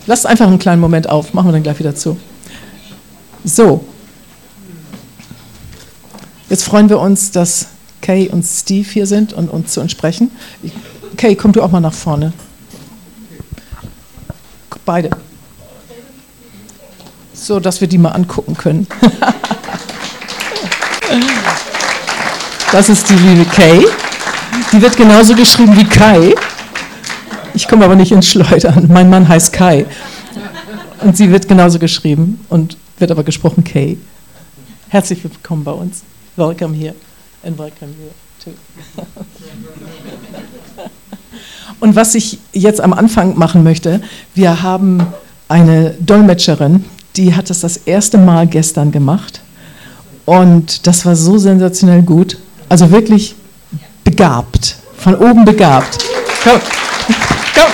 Lasst einfach einen kleinen Moment auf, machen wir dann gleich wieder zu. So. Jetzt freuen wir uns, dass Kay und Steve hier sind und uns zu uns sprechen. Kay, komm du auch mal nach vorne. Beide. So, dass wir die mal angucken können. Das ist die liebe Kay. Die wird genauso geschrieben wie Kai. Ich komme aber nicht ins Schleudern. Mein Mann heißt Kai. Und sie wird genauso geschrieben und wird aber gesprochen Kay. Herzlich willkommen bei uns. Welcome here and welcome here too. Und was ich jetzt am Anfang machen möchte, wir haben eine Dolmetscherin, die hat das erste Mal gestern gemacht und das war so sensationell gut, also wirklich begabt, von oben begabt. Komm, komm.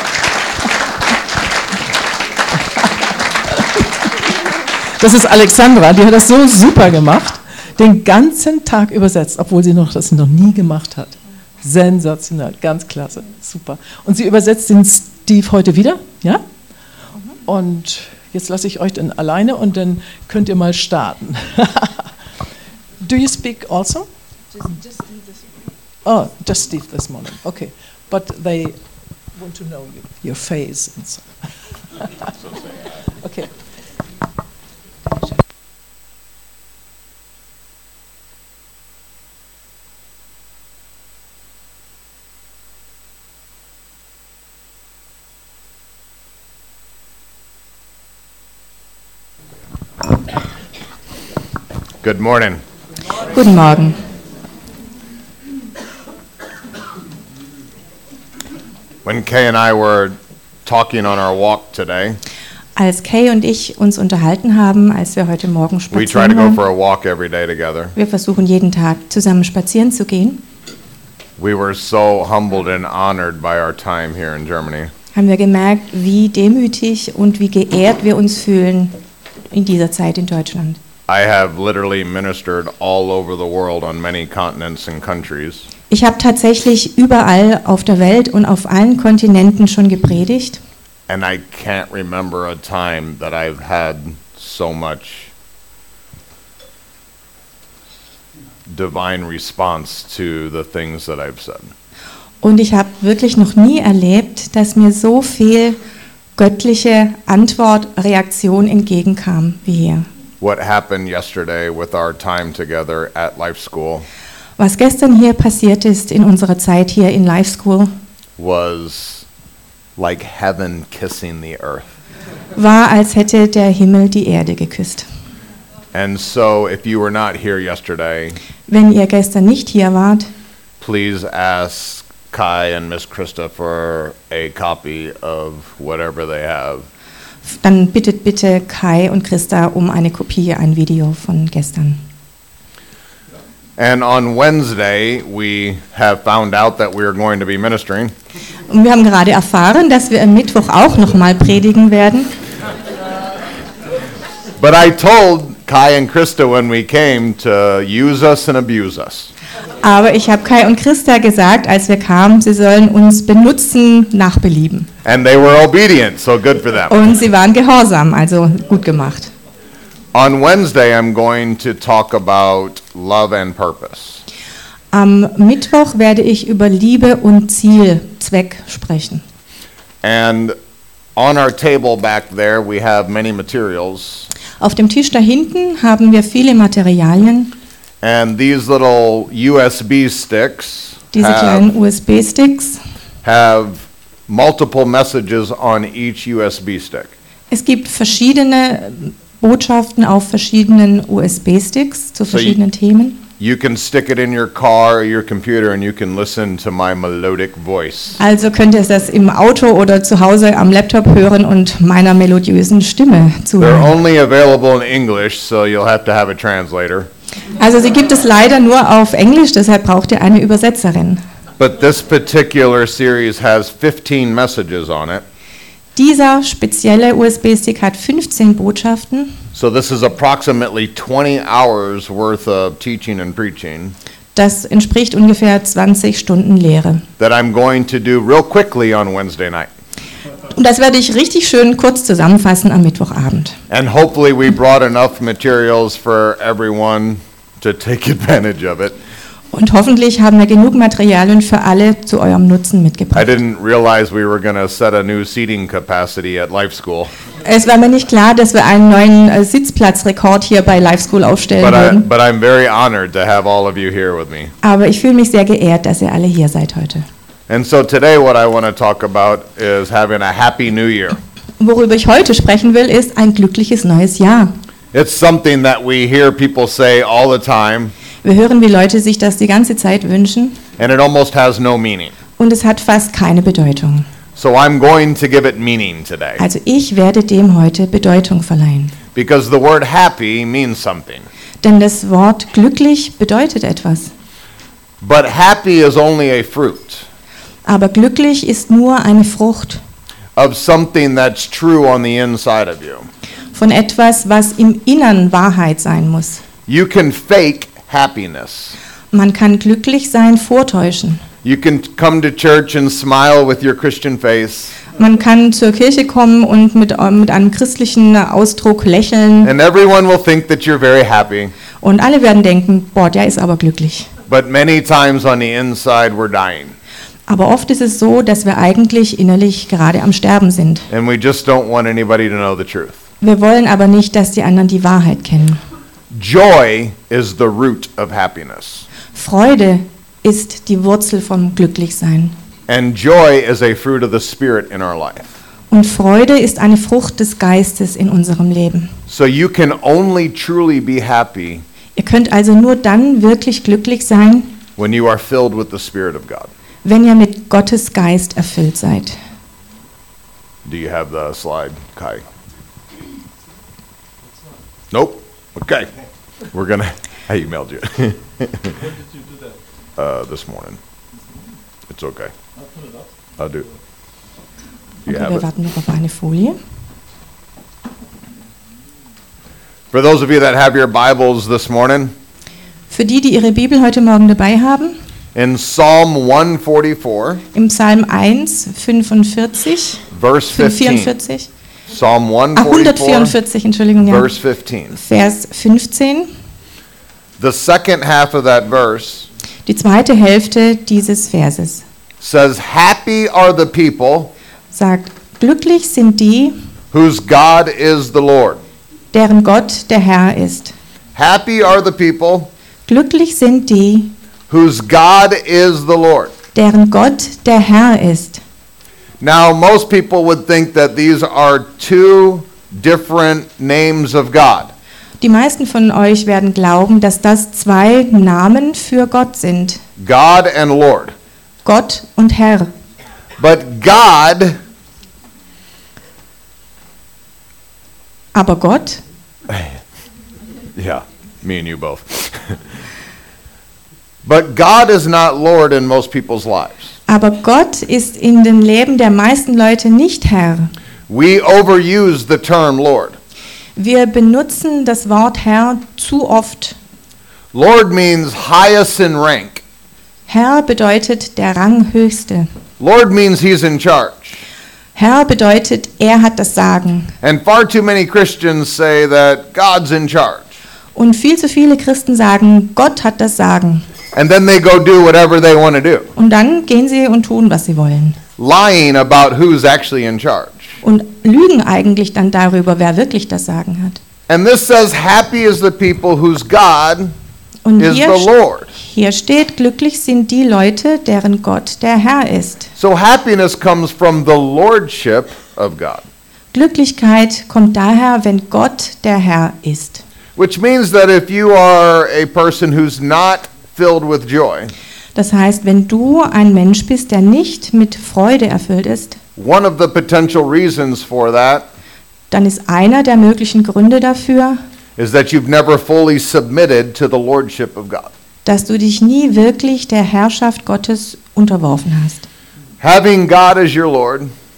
Das ist Alexandra, die hat das so super gemacht, den ganzen Tag übersetzt, obwohl sie das noch nie gemacht hat. Sensationell, ganz klasse, super. Und sie übersetzt den Steve heute wieder, ja? Und jetzt lasse ich euch dann alleine und dann könnt ihr mal starten. Do you speak also? Just Steve this morning. Oh, just Steve this morning. Okay, but they want to know your face and so. Okay. Good morning. Guten Morgen. When Kay and I were talking on our walk today, Als Kay und ich uns unterhalten haben, als wir heute Morgen we try to spazieren go for waren, a walk every day together. wir versuchen jeden Tag zusammen spazieren zu gehen, We were so humbled and honored by our time here in Germany. haben wir gemerkt, wie demütig und wie geehrt wir uns fühlen in dieser Zeit in Deutschland. I have literally ministered all over the world on many continents and countries. Ich habe tatsächlich überall auf der Welt und auf allen Kontinenten schon gepredigt. And I can't remember a time that I've had so much divine response to the things that I've said. Und ich habe wirklich noch nie erlebt, dass mir so viel göttliche Antwort, Reaktion entgegenkam wie hier. What happened yesterday with our time together at Life School Was gestern hier passiert ist in unserer Zeit hier in Life School, was like heaven kissing the earth. war, als hätte der Himmel die Erde geküsst. And so if you were not here yesterday, Wenn ihr gestern nicht hier wart, please ask Kai and Miss Krista for a copy of whatever they have. dann bittet bitte Kai und Christa um eine Kopie, ein Video von gestern. And on Wednesday, we have found out that we are going to be ministering. Und wir haben gerade erfahren, dass wir am Mittwoch auch nochmal predigen werden. But I told Kai and Krista when we came to use us and abuse us. Aber ich habe Kai und Christa gesagt, als wir kamen, sie sollen uns benutzen nach Belieben. And they were obedient, so good for them. Und sie waren gehorsam, also gut gemacht. On Wednesday, I'm going to talk about love and purpose. Am Mittwoch werde ich über Liebe und Ziel, Zweck sprechen. And on our table back there, we have many materials. Auf dem Tisch da hinten haben wir viele Materialien. And these little USB sticks Diese kleinen USB-Sticks. have multiple messages on each USB stick. Es gibt verschiedene Botschaften auf verschiedenen USB-Sticks zu verschiedenen Themen. You can stick it in your car or your computer and you can listen to my melodic voice. Also könnt ihr das im Auto oder zu Hause am Laptop hören und meiner melodiösen Stimme They're zuhören. only available in English, so you'll have to have a translator. Also sie gibt es leider nur auf Englisch, deshalb braucht ihr eine Übersetzerin. But this particular series has 15 messages on it. Dieser spezielle USB-Stick hat 15 Botschaften. So this is approximately 20 hours worth of teaching and preaching Das entspricht ungefähr 20 Stunden Lehre. that I'm going to do real quickly on Wednesday night. Und das werde ich richtig schön kurz zusammenfassen am Mittwochabend. And hopefully we brought enough materials for everyone to take advantage of it. Und hoffentlich haben wir genug Materialien für alle zu eurem Nutzen I mitgebracht. didn't realize we were going to set a new seating capacity at Life School, Es war mir nicht klar, dass wir einen neuen Sitzplatzrekord hier bei Life School aufstellen würden. but I'm very honored to have all of you here with me. Aber ich fühle mich sehr geehrt, dass ihr alle hier seid heute. And so today what I want to talk about is having a happy new year. Worüber ich heute sprechen will, ist ein glückliches neues Jahr. It's something that we hear people say all the time, Wir hören, wie Leute sich das die ganze Zeit wünschen and it almost has no meaning. und es hat fast keine Bedeutung. So I'm going to give it meaning today, Also ich werde dem heute Bedeutung verleihen. because the word happy means something. Denn das Wort glücklich bedeutet etwas. But happy is only a fruit Aber glücklich ist nur eine Frucht of something that's true on the inside of you. von etwas, was im Innern Wahrheit sein muss. You can fake happiness. Man kann glücklich sein vortäuschen. You can come to church and smile with your Christian face, Man kann zur Kirche kommen und mit einem christlichen Ausdruck lächeln and everyone will think that you're very happy. und alle werden denken, boah, der ist aber glücklich. But many times on the inside we're dying, Aber oft ist es so, dass wir eigentlich innerlich gerade am Sterben sind. and we just don't want anybody to know the truth. Wir wollen aber nicht, dass die anderen die Wahrheit kennen. Joy is the root of happiness, Freude ist die Wurzel vom Glücklichsein. and joy is a fruit of the Spirit in our life. Und Freude ist eine Frucht des Geistes in unserem Leben. So you can only truly be happy Ihr könnt also nur dann wirklich glücklich sein, when you are filled with the Spirit of God. wenn ihr mit Gottes Geist erfüllt seid. Do you have the slide, Kai? Nope. Okay. We're gonna. I emailed you. When did you do that? This morning. It's okay. I'll put it up. I'll do. You Okay, have wir it. warten noch auf eine Folie. For those of you that have your Bibles this morning, Für die, die ihre Bibel heute Morgen dabei haben, in Psalm 144, im Psalm 1, 45, verse 15. 44, Psalm 144, 144, Entschuldigung, ja, verse 15. Vers 15, The second half of that verse die zweite Hälfte dieses Verses says, "Happy are the people sagt, glücklich sind die, whose God is the Lord." deren Gott der Herr ist. Happy are the people Glücklich sind die, whose God is the Lord. deren Gott der Herr ist. Now, most people would think that these are two different names of God. Die meisten von euch werden glauben, dass das zwei Namen für Gott sind. God and Lord. Gott und Herr. But God Aber Gott, yeah, me and you both. But God is not Lord in most people's lives. aber Gott ist in dem Leben der meisten Leute nicht Herr. We overuse the term Lord. Wir benutzen das Wort Herr zu oft. Lord means highest in rank. Herr bedeutet der Ranghöchste. Lord means he's in charge. Herr bedeutet, er hat das Sagen. And far too many Christians say that God's in charge. Und viel zu viele Christen sagen, Gott hat das Sagen. And then they go do whatever they want to do, Und dann gehen sie und tun, was sie wollen. lying about who's actually in charge. Und lügen eigentlich dann darüber, wer wirklich das Sagen hat. And this says, happy is the people whose God Und is the Lord. hier steht, glücklich sind die Leute, deren Gott der Herr ist. So happiness comes from the lordship of God, Glücklichkeit kommt daher, wenn Gott der Herr ist. which means that if you are a person who's not filled with joy, Das heißt, wenn du ein Mensch bist, der nicht mit Freude erfüllt ist, one of the potential reasons for that dann ist einer der möglichen Gründe dafür, is that you've never fully submitted to the lordship of God. dass du dich nie wirklich der Herrschaft Gottes unterworfen hast. Having God as your Lord,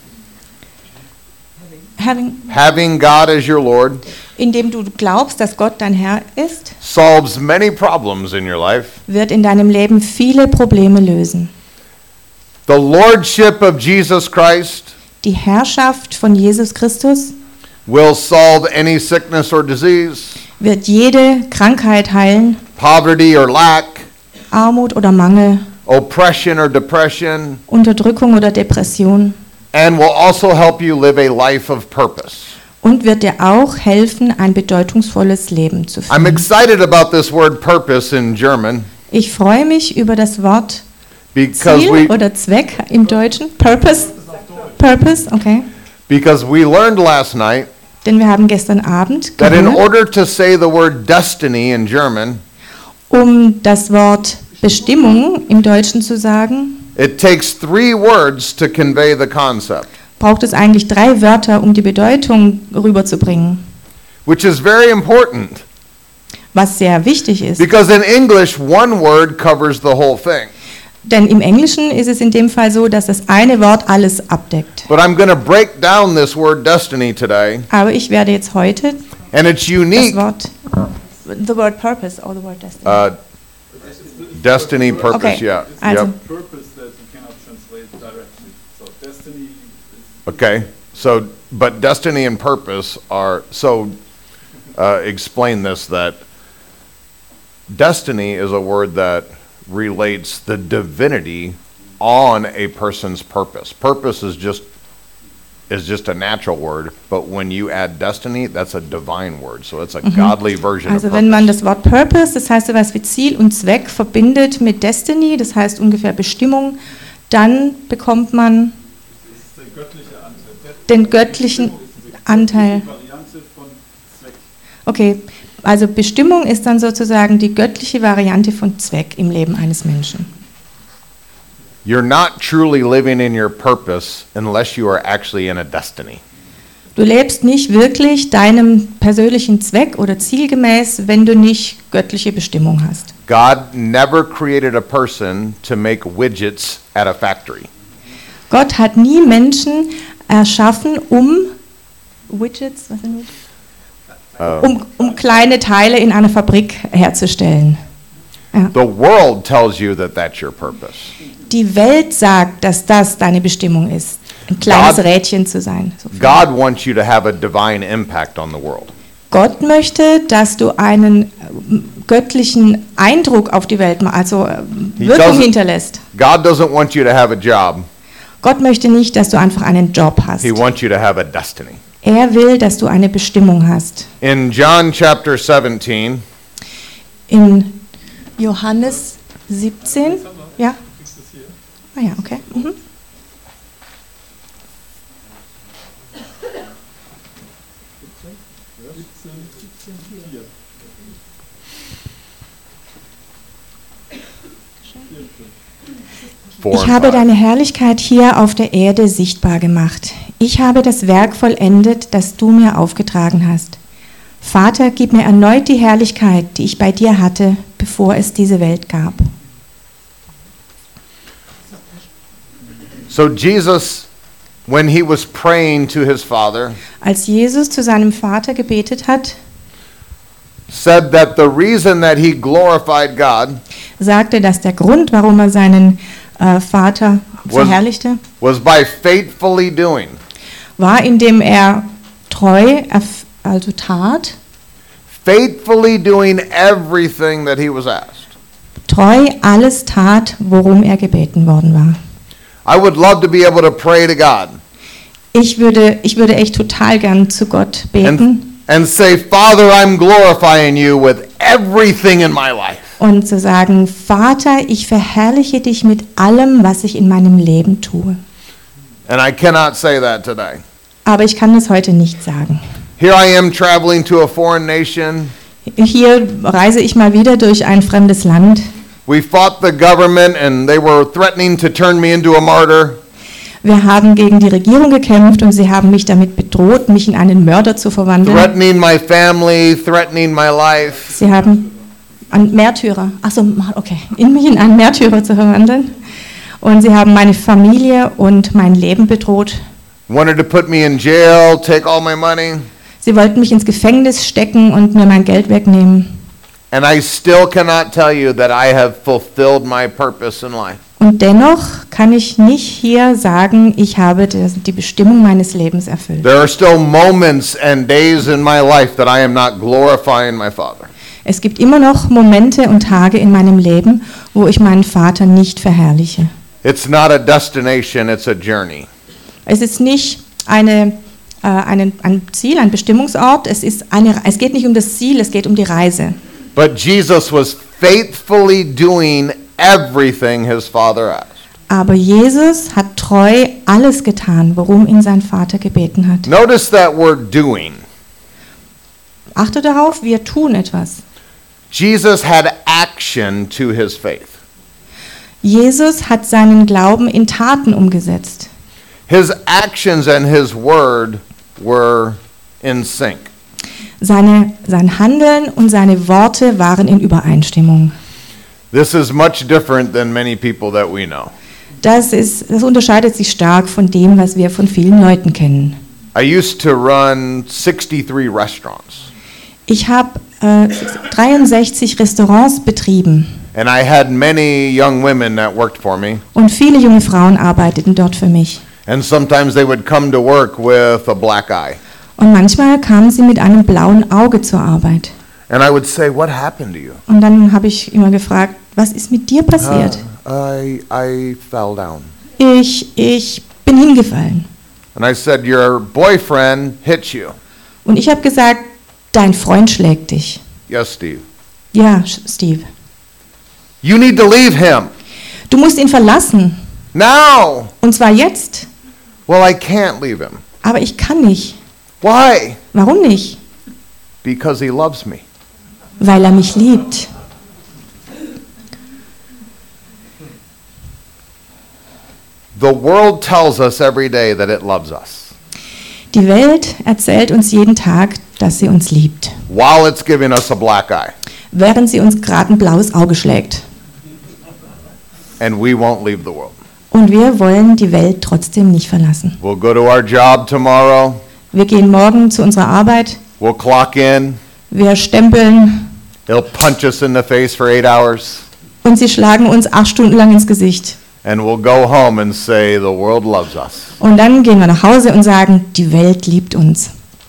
having God as your Lord Indem du glaubst, dass Gott dein Herr ist, solves many problems in your life. wird in deinem Leben viele Probleme lösen. The lordship of Jesus Christ die Herrschaft von Jesus Christus will solve any sickness or disease, wird jede Krankheit heilen, poverty or lack, Armut oder Mangel, oppression or depression, Unterdrückung oder Depression and will also help you live a life of purpose. und wird dir auch helfen, ein bedeutungsvolles Leben zu I'm führen. excited about this word purpose in German Ich freue mich über das Wort because Ziel oder Zweck im Deutschen. Purpose. Purpose, okay. we learned last night Denn wir haben gestern Abend that in gehört, order to say the word destiny in German, um das Wort Bestimmung im Deutschen zu sagen, it takes 3 words to convey the concept, braucht es eigentlich 3 Wörter, um die Bedeutung rüberzubringen, which is very important was sehr wichtig ist. because in English one word covers the whole thing. Denn im Englischen ist es in dem Fall so, dass das eine Wort alles abdeckt. But I'm going to break down this word destiny today, Aber ich werde jetzt heute and it's das unique. Wort, the word purpose or the word destiny. Destiny, purpose, Okay, yeah. also Yep. Purpose that you cannot translate directly. So destiny is Okay, so, but destiny and purpose are, so explain this, that destiny is a word that relates the divinity on a person's purpose. Purpose is just a natural word, but when you add destiny, that's a divine word, so it's a godly version of Also wenn man purpose. das Wort Purpose, das heißt sowas wie Ziel und Zweck, verbindet mit Destiny, das heißt ungefähr Bestimmung, dann bekommt man der göttliche Anteil. den göttlichen Anteil. Die Variante von Zweck. Okay, also Bestimmung ist dann sozusagen die göttliche Variante von Zweck im Leben eines Menschen. You're not truly living in your purpose unless you are actually in a destiny. Du lebst nicht wirklich deinem persönlichen Zweck oder Ziel gemäß, wenn du nicht göttliche Bestimmung hast. God never created a person to make widgets at a factory. Gott hat nie Menschen erschaffen, um Widgets, was sind Widgets? Um kleine Teile in einer Fabrik herzustellen. The world tells you that that's your purpose. Die Welt sagt, dass das deine Bestimmung ist, ein kleines God- Rädchen zu sein. So. God wants you to have a divine impact on the world. Gott möchte, dass du einen göttlichen Eindruck auf die Welt machst, also He Wirkung doesn't- hinterlässt. God doesn't want you to have a job. Gott möchte nicht, dass du einfach einen Job hast. He wants you to have a destiny. Er will, dass du eine Bestimmung hast. In John chapter 17, In Johannes 17, ja? Ah ja, okay. Mhm. Ich habe deine Herrlichkeit hier auf der Erde sichtbar gemacht. Ich habe das Werk vollendet, das du mir aufgetragen hast. Vater, gib mir erneut die Herrlichkeit, die ich bei dir hatte, bevor es diese Welt gab. So Jesus, when he was praying to his Father, Als Jesus zu seinem Vater gebetet hat, said that the reason that he glorified God sagte, dass der Grund, warum er seinen Vater verherrlichte, was by faithfully doing, war, indem er treu, also tat, faithfully doing everything that he was asked. treu alles tat, worum er gebeten worden war. I would love to be able to pray to God Ich würde echt total gern zu Gott beten and say, Father, I'm glorifying you with everything in my life. und zu sagen, Vater, ich verherrliche dich mit allem, was ich in meinem Leben tue. And I cannot say that today. Aber ich kann das heute nicht sagen. Here I am traveling to a foreign nation. Hier reise ich mal wieder durch ein fremdes Land. We fought the government and they were threatening to turn me into a martyr. Wir haben gegen die Regierung gekämpft und sie haben mich damit bedroht, mich in einen Mörder zu verwandeln. Threatening my family, threatening my life. Sie haben einen Märtyrer, okay, mich in einen Märtyrer zu verwandeln. Und sie haben meine Familie und mein Leben bedroht. Wanted to put me in jail, take all my money. Sie wollten mich ins Gefängnis stecken und mir mein Geld wegnehmen. And I still cannot tell you that I have fulfilled my purpose in life. Und dennoch kann ich nicht hier sagen, ich habe die Bestimmung meines Lebens erfüllt. There are still moments and days in my life that I am not glorifying my Father. Es gibt immer noch Momente und Tage in meinem Leben, wo ich meinen Vater nicht verherrliche. It's not a destination, it's a journey. Es ist nicht ein Ziel, ein Bestimmungsort. Es geht nicht um das Ziel, es geht um die Reise. But Jesus was faithfully doing everything his Father asked. Aber Jesus hat treu alles getan, worum ihn sein Vater gebeten hat. Notice that word doing. Achte darauf, wir tun etwas. Jesus had action to his faith. Jesus hat seinen Glauben in Taten umgesetzt. His actions and his word were in sync. Sein Handeln und seine Worte waren in Übereinstimmung. This is much different than many people that we know. Das unterscheidet sich stark von dem, was wir von vielen Leuten kennen. I used to run 63 restaurants. Ich habe 63 Restaurants betrieben. And I had many young women that worked for me. Und viele junge Frauen arbeiteten dort für mich. And sometimes they would come to work with a black eye. Und manchmal kamen sie mit einem blauen Auge zur Arbeit. And I would say, what happened to you? Und dann habe ich immer gefragt, was ist mit dir passiert? I fell down. Ich bin hingefallen. And I said, your boyfriend hit you. Und ich habe gesagt, dein Freund schlägt dich. Yes, Steve. Ja, Steve. You need to leave him. Du musst ihn verlassen. Now. Und zwar jetzt. Well, I can't leave him. Aber ich kann nicht. Why? Warum nicht? Because he loves me. Weil er mich liebt. The world tells us every day that it loves us, Die Welt erzählt uns jeden Tag, dass sie uns liebt, while it's giving us a black eye. während sie uns gerade ein blaues Auge schlägt. And we won't leave the world. Und wir wollen die Welt trotzdem nicht verlassen. We'll go to our job tomorrow. Wir gehen morgen zu unserer Arbeit, We'll clock in. wir stempeln He'll punch us in the face for 8 hours. und sie schlagen uns 8 Stunden lang ins Gesicht. And we'll go home and say, the world loves us. Und dann gehen wir nach Hause und sagen, die Welt liebt uns.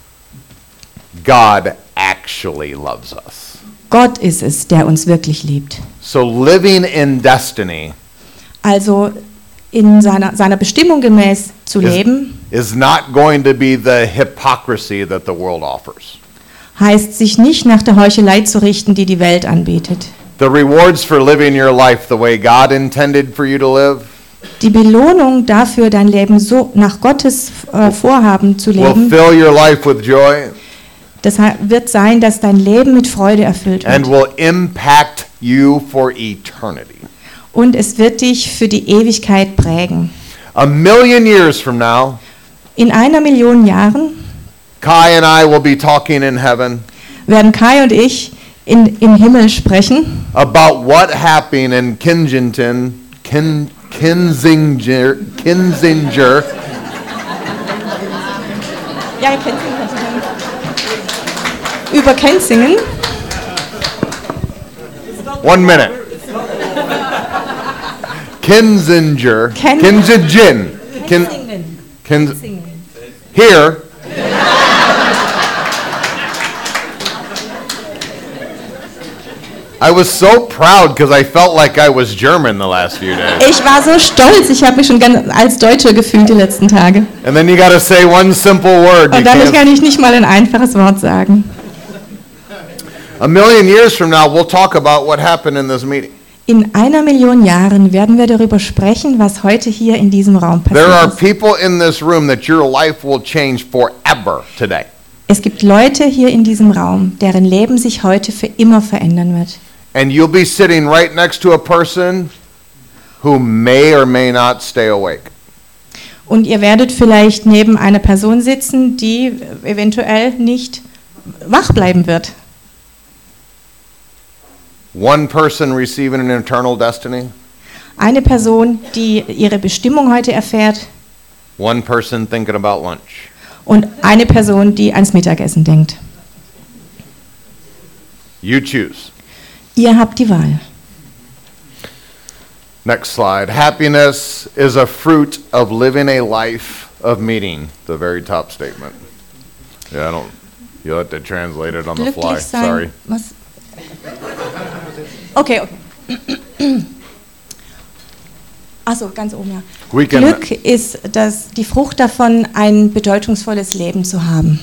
God actually loves us. Gott ist es, der uns wirklich liebt. So living in destiny Also in seiner Bestimmung gemäß zu leben, is not going to be the hypocrisy that the world offers. heißt sich nicht nach der Heuchelei zu richten, die die Welt anbietet. The rewards for living your life the way God intended for you to live Die Belohnung dafür, dein Leben so nach Gottes Vorhaben zu will leben, fill your life with joy das wird sein, dass dein Leben mit Freude erfüllt and wird. will impact you for eternity. Und es wird dich für die Ewigkeit prägen. 1,000,000 years from now, In 1.000.000 Jahren Kai and I will be talking in heaven werden Kai und ich im Himmel sprechen about what happened in Kinsinger, Ja, über Kenzingen. 1 minute. Kinsinger, here. I was so proud because I felt like I was German the last few days. Ich war so stolz, ich habe mich schon ganz als Deutscher gefühlt die letzten Tage. And then you got to say one simple word. You Und dadurch can't- kann ich nicht mal ein einfaches Wort sagen. 1,000,000 years from now, we'll talk about what happened in this meeting. In 1.000.000 Jahren werden wir darüber sprechen, was heute hier in diesem Raum There are passiert ist. people in this room that your life will change forever today. Es gibt Leute hier in diesem Raum, deren Leben sich heute für immer verändern wird. And you'll be sitting right next to a person who may or may not stay awake. Und ihr werdet vielleicht neben einer Person sitzen, die eventuell nicht wach bleiben wird. One person receiving an eternal destiny, Eine Person, die ihre Bestimmung heute erfährt, one person thinking about lunch. und eine Person, die ans Mittagessen denkt. You choose. Ihr habt die Wahl. Next slide. Happiness is a fruit of living a life of meaning. The very top statement. Yeah, you'll have to translate it on the fly. Glücklich sein. Sorry. Was? Okay. Achso, ganz oben, ja. We can- Glück ist die Frucht davon, ein bedeutungsvolles Leben zu haben.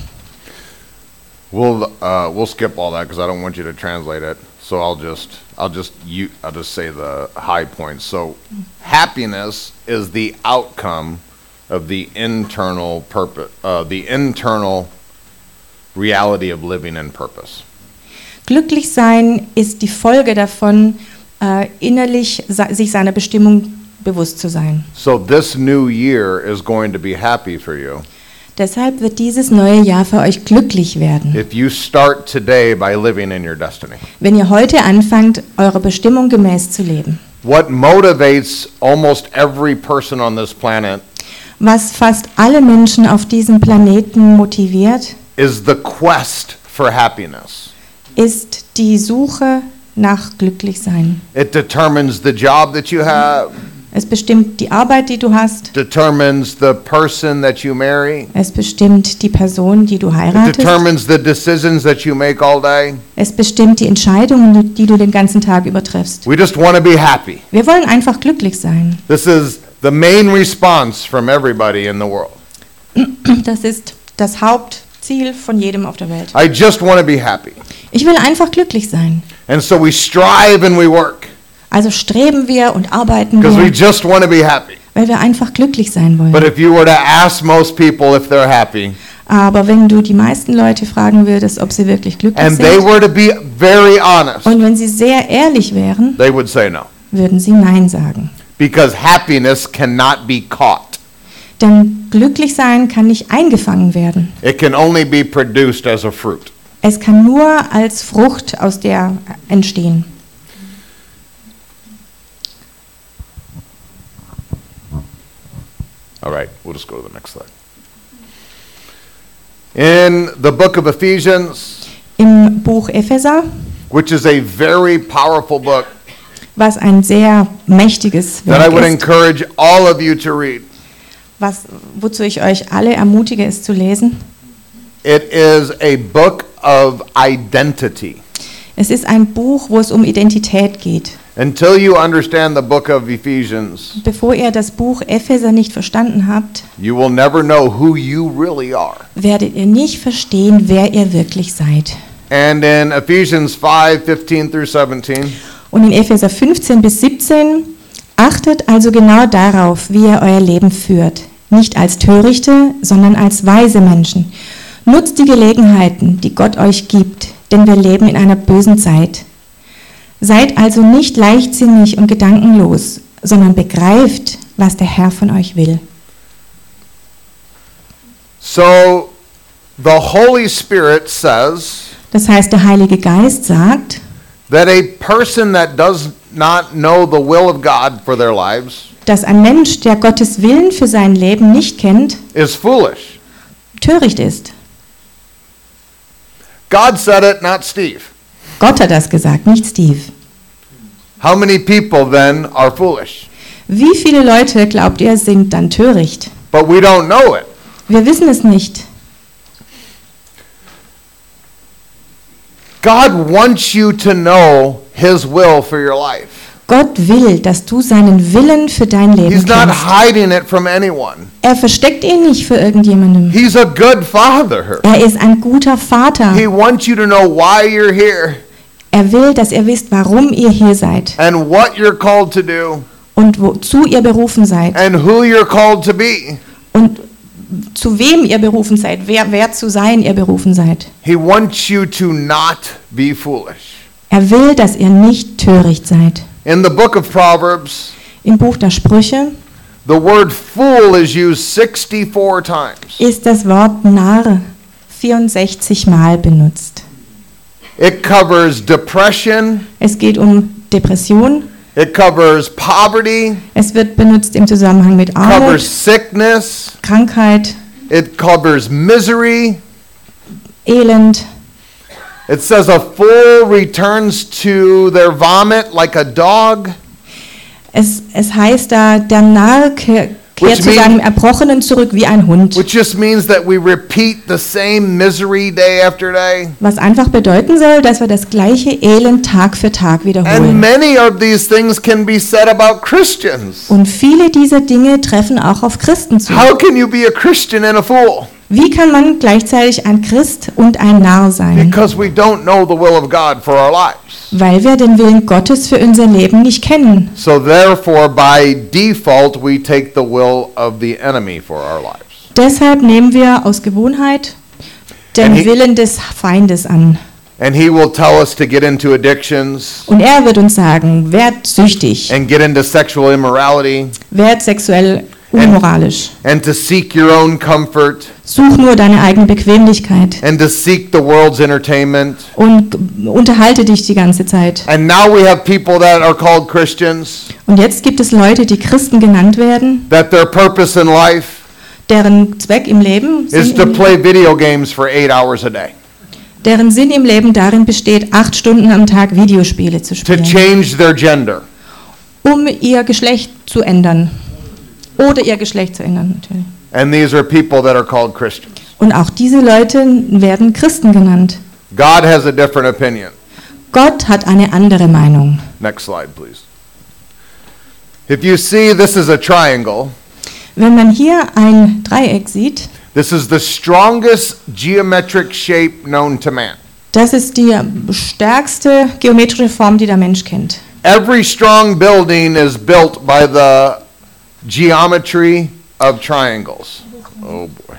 We'll skip all that because I don't want you to translate it. So I'll just say the high points. So happiness is the outcome of the internal purpose, the internal reality of living in purpose. Glücklich sein ist die Folge davon, innerlich sich seiner Bestimmung bewusst zu sein. So this new year is going to be happy for you. Deshalb wird dieses neue Jahr für euch glücklich werden, If you start today by living in your destiny. wenn ihr heute anfangt, eurer Bestimmung gemäß zu leben. What motivates almost every person on this planet Was fast alle Menschen auf diesem Planeten motiviert, is the quest for happiness. ist die Suche nach Glücklichsein. It determines the job that you have, Es bestimmt die Arbeit, die du hast. determines the person that you marry, Es bestimmt die Person, die du it heiratest. determines the decisions that you make all day. Es bestimmt die Entscheidungen, die du den ganzen Tag übertriffst. We just want to be happy. Wir wollen einfach glücklich sein. This is the main response from everybody in the world. Das ist das Hauptziel von jedem auf der Welt. I just want to be happy. Ich will einfach glücklich sein. And so we strive and we work Also streben wir und arbeiten because we wir, just want to be happy. weil wir einfach glücklich sein But wollen. if you were to ask most people if they're happy, Aber wenn du die meisten Leute fragen würdest, ob sie wirklich glücklich and they sind, were to be very honest, und wenn sie sehr ehrlich wären, they would say no. würden sie Nein sagen. Because happiness cannot be caught. Denn glücklich sein kann nicht eingefangen werden. It can only be produced as a fruit. Es kann nur als Frucht aus der entstehen. All right, we'll just go to the next slide. In the book of Ephesians, Im Buch Epheser, which is a very powerful book was ein sehr mächtiges that I would Werk ist, encourage all of you to read. wozu ich euch alle ermutige, es zu lesen. It is a book of identity. Es ist ein Buch, wo es um Identität geht. Until you understand the book of Ephesians, Bevor ihr das Buch Epheser nicht verstanden habt, you will never know who you really are. werdet ihr nicht verstehen, wer ihr wirklich seid. And in Ephesians 5:15 through 17, Und in Epheser 15 bis 17, achtet also genau darauf, wie ihr euer Leben führt. Nicht als Törichte, sondern als weise Menschen. Nutzt die Gelegenheiten, die Gott euch gibt, denn wir leben in einer bösen Zeit. Seid also nicht leichtsinnig und gedankenlos, sondern begreift, was der Herr von euch will. so the Holy Spirit says Das heißt, der Heilige Geist sagt, that a person that does not know the will of God for their lives dass ein Mensch, der Gottes Willen für sein Leben nicht kennt, is foolish. töricht ist. God said it, not Steve. Gott hat das gesagt, nicht Steve. How many people then are foolish? Wie viele Leute, glaubt ihr, sind dann töricht? But we don't know it. Wir wissen es nicht. God wants you to know His will for your life. Gott will, dass du seinen Willen für dein Leben He's not kennst. hiding it from anyone. Er versteckt ihn nicht für irgendjemandem. He's a good father. Er ist ein guter Vater. He wants you to know why you're here Er will, dass ihr wisst, warum ihr hier seid and what you're called to do und wozu ihr berufen seid and who you're called to be. und zu wem ihr berufen seid, wer zu sein ihr berufen seid. He wants you to not be foolish. Er will, dass ihr nicht töricht seid. In the book of Proverbs, Im Buch der Sprüche the word fool is used 64 times. ist das Wort Narr 64 Mal benutzt. It covers depression, Es geht um Depression. it covers poverty, Es wird benutzt im Zusammenhang mit covers Armut, sickness, Krankheit, it covers misery. Elend. It says a fool returns to their vomit like a dog. Es heißt da, der Narr kehrt Which zu seinem Erbrochenen zurück wie ein Hund. Which just means that we repeat the same misery day after day. Was einfach bedeuten soll, dass wir das gleiche Elend Tag für Tag And wiederholen. many of these things can be said about Christians. Und viele dieser Dinge treffen auch auf Christen zu. How can you be a Christian and a fool? Wie kann man gleichzeitig ein Christ und ein Narr sein? Because we don't know the will of God for our lives. Weil wir den Willen Gottes für unser Leben nicht kennen. So therefore, by default, we take the will of the enemy for our lives. Deshalb nehmen wir aus Gewohnheit den And he- Willen des Feindes an. And he will tell us to get into addictions Und er wird uns sagen, werd süchtig, and get into sexual immorality werd sexuell unmoralisch, and to seek your own comfort such nur deine eigene Bequemlichkeit and to seek the world's entertainment. und unterhalte dich die ganze Zeit. And now we have people that are called Christians, Und jetzt gibt es Leute, die Christen genannt werden, that their purpose in life deren Zweck im Leben, is to play video games for 8 hours a day, deren Sinn im Leben darin besteht, 8 Stunden am Tag Videospiele zu to spielen, change their gender. um ihr Geschlecht zu ändern. Oder ihr Geschlecht zu ändern, natürlich. And these are people that are called Christians. Und auch diese Leute werden Christen genannt. God has a different opinion. Gott hat eine andere Meinung. Next slide, please. If you see, this is a triangle. Wenn man hier ein Dreieck sieht, This is the strongest geometric shape known to man. das ist die stärkste geometrische Form, die der Mensch kennt. Every strong building is built by the geometry of triangles. Oh boy.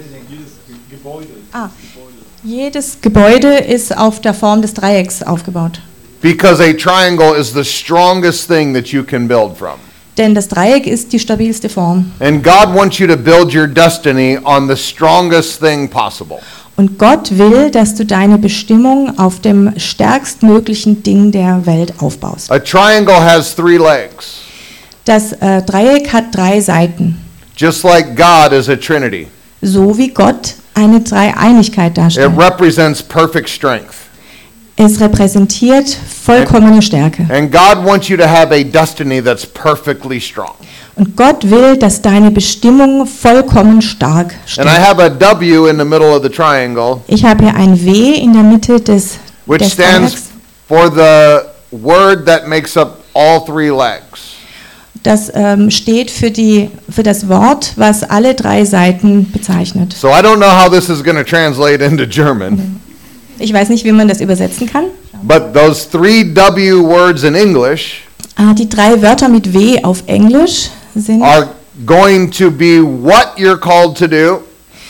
Jedes Gebäude ist auf der Form des Dreiecks aufgebaut. Because a triangle is the strongest thing that you can build from. Denn das Dreieck ist die stabilste Form. And God wants you to build your destiny on the strongest thing possible. Und Gott will, dass du deine Bestimmung auf dem stärkstmöglichen Ding der Welt aufbaust. A triangle has 3 legs. Das Dreieck hat 3 Seiten, Just like God is a trinity. so wie Gott eine Dreieinigkeit It darstellt. represents perfect strength. Es repräsentiert vollkommene Stärke. And God wants you to have a destiny that's perfectly strong. Und Gott will, dass deine Bestimmung vollkommen stark And I steht. have a W in the middle of the triangle, Ich habe hier ein W in der Mitte des which Dreiecks. stands for the word that makes up all 3 legs. Das steht für das Wort, was alle 3 Seiten bezeichnet. So I don't know how this is going to translate into German, Ich weiß nicht, wie man das übersetzen kann. but those 3 W words in English Die 3 Wörter mit W auf Englisch sind, are going to be what you're called to do,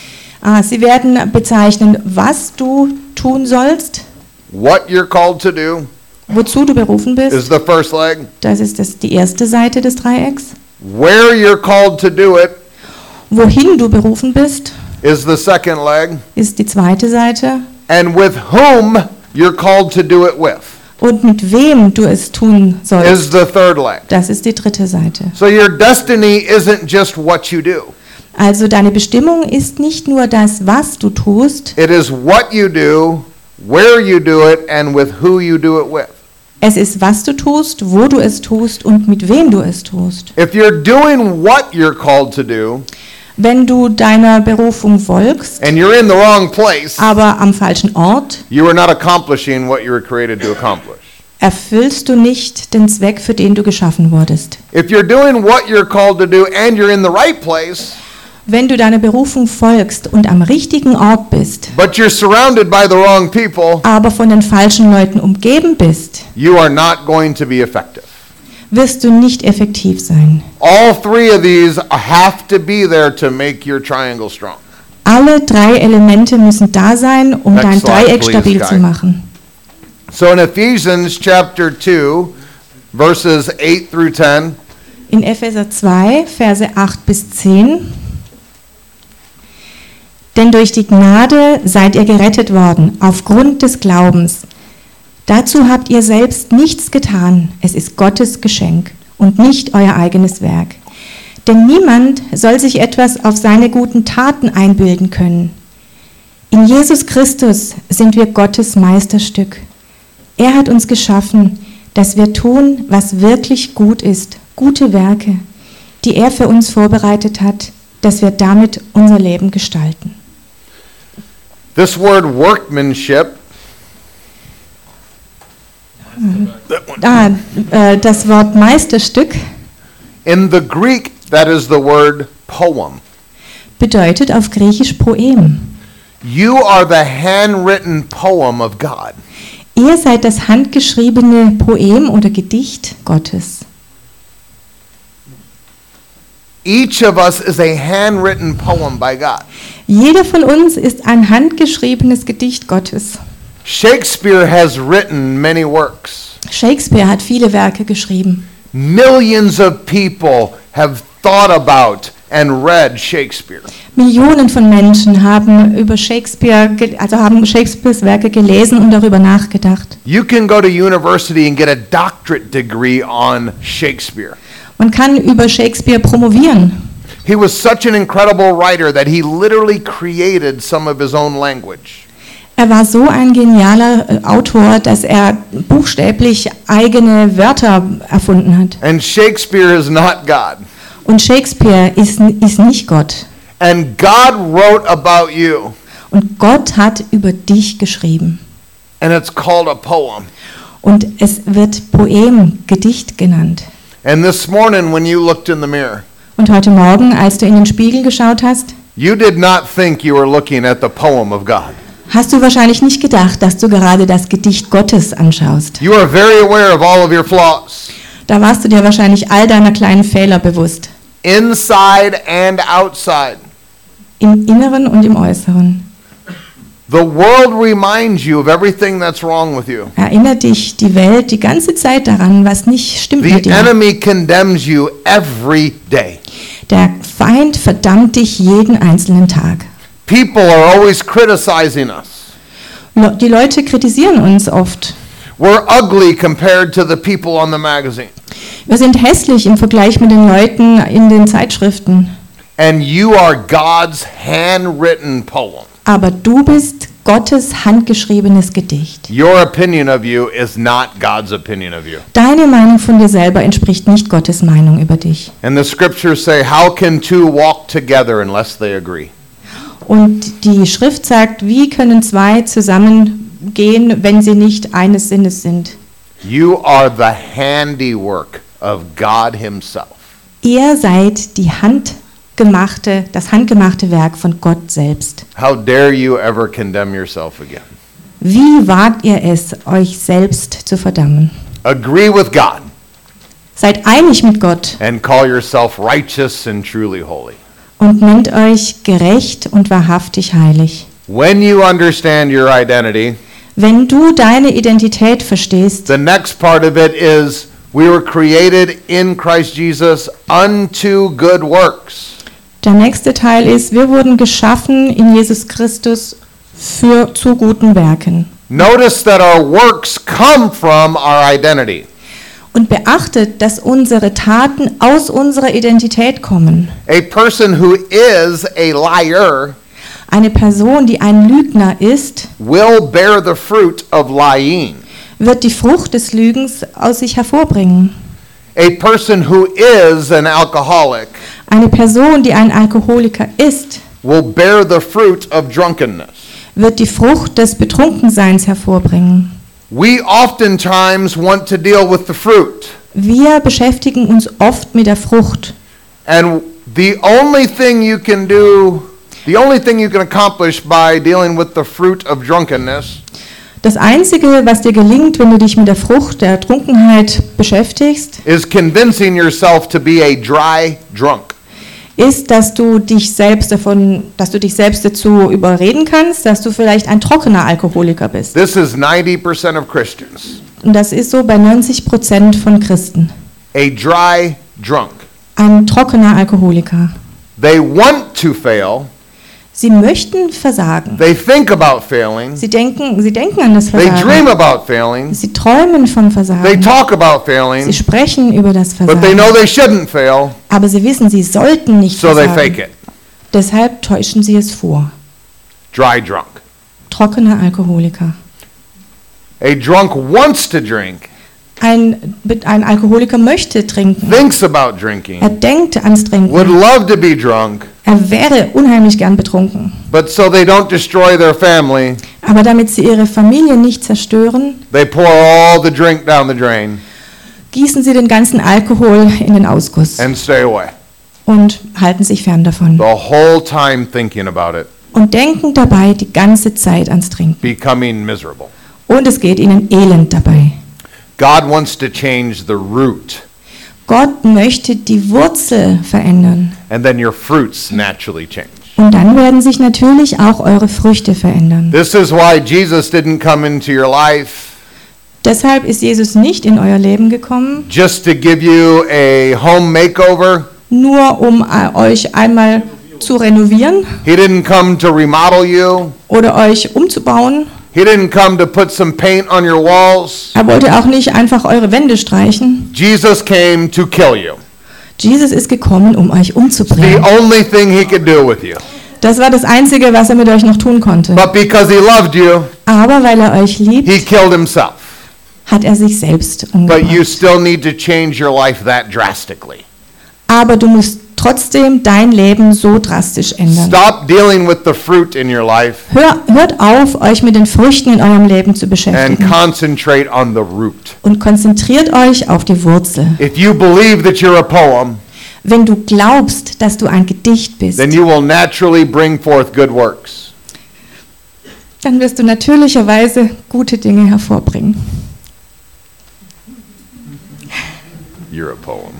sie werden bezeichnen, was du tun sollst, what you're called to do wozu du berufen is bist. the first leg, Das ist die erste Seite des Dreiecks. where you're called to do it Wohin du berufen bist, is the second leg, ist die zweite Seite. and with whom you're called to do it with Und mit wem du es tun is sollst, the third leg. das ist die dritte Seite. So your destiny isn't just what you do. Also deine Bestimmung ist nicht nur das, was du tust, It is what you do, where you do it, and with who you do it with. es ist, was du tust, wo du es tust und mit wem du es tust. If you're doing what you're called to do, Wenn du deiner Berufung folgst, and you're in the wrong place, aber am falschen Ort, you are not accomplishing what you were created to accomplish. erfüllst du nicht den Zweck, für den du geschaffen wurdest. If you're doing what you're called to do and you're in the right place, Wenn du deiner Berufung folgst und am richtigen Ort bist, but you're surrounded by the wrong people, aber von den falschen Leuten umgeben bist, you are not going to be effective. wirst du nicht effektiv sein. All 3 of these have to be there to make your triangle strong. Alle 3 Elemente müssen da sein, um Next dein slide, Dreieck please, stabil Guy. zu machen. So in Ephesians chapter 2, verses 8 through 10, In Epheser 2, Verse 8 bis 10. Denn durch die Gnade seid ihr gerettet worden, aufgrund des Glaubens. Dazu habt ihr selbst nichts getan, es ist Gottes Geschenk und nicht euer eigenes Werk. Denn niemand soll sich etwas auf seine guten Taten einbilden können. In Jesus Christus sind wir Gottes Meisterstück. Er hat uns geschaffen, dass wir tun, was wirklich gut ist, gute Werke, die er für uns vorbereitet hat, dass wir damit unser Leben gestalten. This word workmanship, Das Wort Meisterstück in the Greek, that is the word poem. bedeutet auf Griechisch Poem. You are the handwritten poem of God. Ihr seid das handgeschriebene Poem oder Gedicht Gottes. Each of us is a handwritten poem by God. Jeder von uns ist ein handgeschriebenes Gedicht Gottes. Shakespeare has written many works. Shakespeare hat viele Werke geschrieben. Millions of people have thought about and read Shakespeare. Millionen von Menschen haben über Shakespeare, haben Shakespeares Werke gelesen und darüber nachgedacht. You can go to university and get a doctorate degree on Shakespeare. Man kann über Shakespeare promovieren. He was such an incredible writer that he literally created some of his own language. Er war so ein genialer Autor, dass er buchstäblich eigene Wörter erfunden hat. And Shakespeare is not God. Und Shakespeare ist nicht Gott. And God wrote about you. Und Gott hat über dich geschrieben. And it's called a poem. Und es wird Poem, Gedicht genannt. And this morning when you looked in the mirror, Und heute Morgen, als du in den Spiegel geschaut hast, you did not think you were looking at the poem of God. hast du wahrscheinlich nicht gedacht, dass du gerade das Gedicht Gottes anschaust. You are very aware of all of your flaws, Da warst du dir wahrscheinlich all deiner kleinen Fehler bewusst. inside and outside. Im Inneren und im Äußeren. The world reminds you of everything that's wrong with you. Erinnert dich die Welt die ganze Zeit daran, was nicht stimmt mit The dir. enemy condemns you every day. Der Feind verdammt dich jeden einzelnen Tag. People are always criticizing us. Die Leute kritisieren uns oft. We're ugly compared to the people on the magazine. Wir sind hässlich im Vergleich mit den Leuten in den Zeitschriften. And you are God's handwritten poem. Aber du bist Gottes handgeschriebenes Gedicht. Your opinion of you is not God's opinion of you. Deine Meinung von dir selber entspricht nicht Gottes Meinung über dich. And the scriptures say, how can two walk together unless they agree? Und die Schrift sagt, wie können zwei zusammengehen, wenn sie nicht eines Sinnes sind? You are the handiwork of God himself. Ihr seid das handgemachte Werk von Gott selbst. How dare you ever condemn yourself again? Wie wagt ihr es, euch selbst zu verdammen? Agree with God Seid einig mit Gott and call yourself righteous and truly holy. und nennt euch gerecht und wahrhaftig heilig. When you understand your identity, Wenn du deine Identität verstehst, the next part of it is we were created in Christ Jesus unto good works. der nächste Teil ist, wir wurden geschaffen in Jesus Christus zu guten Werken. Notice that our works come from our identity. Und beachtet, dass unsere Taten aus unserer Identität kommen. A person who is a liar Eine Person, die ein Lügner ist, will bear the fruit of lying. wird die Frucht des Lügens aus sich hervorbringen. A person who is an alcoholic Eine Person, die ein Alkoholiker ist, will bear the fruit of drunkenness. wird die Frucht des Betrunkenseins hervorbringen. We oftentimes want to deal with the fruit. Wir beschäftigen uns oft mit der Frucht. And the only thing you can accomplish by dealing with the fruit of drunkenness Das Einzige, was dir gelingt, wenn du dich mit der Frucht der Trunkenheit beschäftigst, is convincing yourself to be a dry drunk. ist, dass du dich selbst dazu überreden kannst, dass du vielleicht ein trockener Alkoholiker bist. This is 90% of Christians. Und das ist so bei 90% von Christen. A dry drunk. Ein trockener Alkoholiker. They want to fail. Sie möchten versagen. They think about failing. Sie denken an das They dream Versagen. about failing. Sie träumen vom They Versagen. talk about Sie failing. sprechen über das But they know Versagen. they shouldn't fail, Aber sie wissen, sie sollten nicht so they fake versagen. it. Deshalb täuschen sie es vor. Dry drunk. Trockener Alkoholiker. A drunk wants to drink. Ein Alkoholiker möchte trinken. thinks about drinking, Er denkt ans would Trinken. love to be drunk, Er wäre unheimlich gern betrunken. but so they don't destroy their family, Aber damit sie ihre Familie nicht zerstören, they pour all the drink down the drain gießen sie den ganzen Alkohol in den Ausguss and stay away. und halten sich fern davon. The whole time thinking about it, Und denken dabei die ganze Zeit ans Trinken. becoming miserable. Und es geht ihnen elend dabei. God wants to change the root, Gott möchte die Wurzel verändern. and then your fruits naturally change. Und dann werden sich natürlich auch eure Früchte verändern. This is why Jesus didn't come into your life Deshalb ist Jesus nicht in euer Leben gekommen, just to give you a home makeover. nur um euch einmal zu renovieren He didn't come to remodel you. oder euch umzubauen. He didn't come to put some paint on your walls. Er wollte auch nicht einfach eure Wände streichen. Jesus came to kill you. Jesus ist gekommen, um euch The umzubringen. only thing he could do with you. Das war das Einzige, was er mit euch noch tun konnte. But because he loved you, Aber weil er euch he liebt, killed himself. hat er sich selbst But you umgebracht. still need to change your life that drastically. Aber du musst trotzdem dein Leben so drastisch ändern. Stop dealing with the fruit in your life Hört auf, euch mit den Früchten in eurem Leben zu and beschäftigen. concentrate on the root. Und konzentriert euch auf die Wurzel. If you believe that you're a poem, Wenn du glaubst, dass du ein Gedicht bist, then you will naturally bring forth good works. dann wirst du natürlicherweise gute Dinge hervorbringen. You're a poem.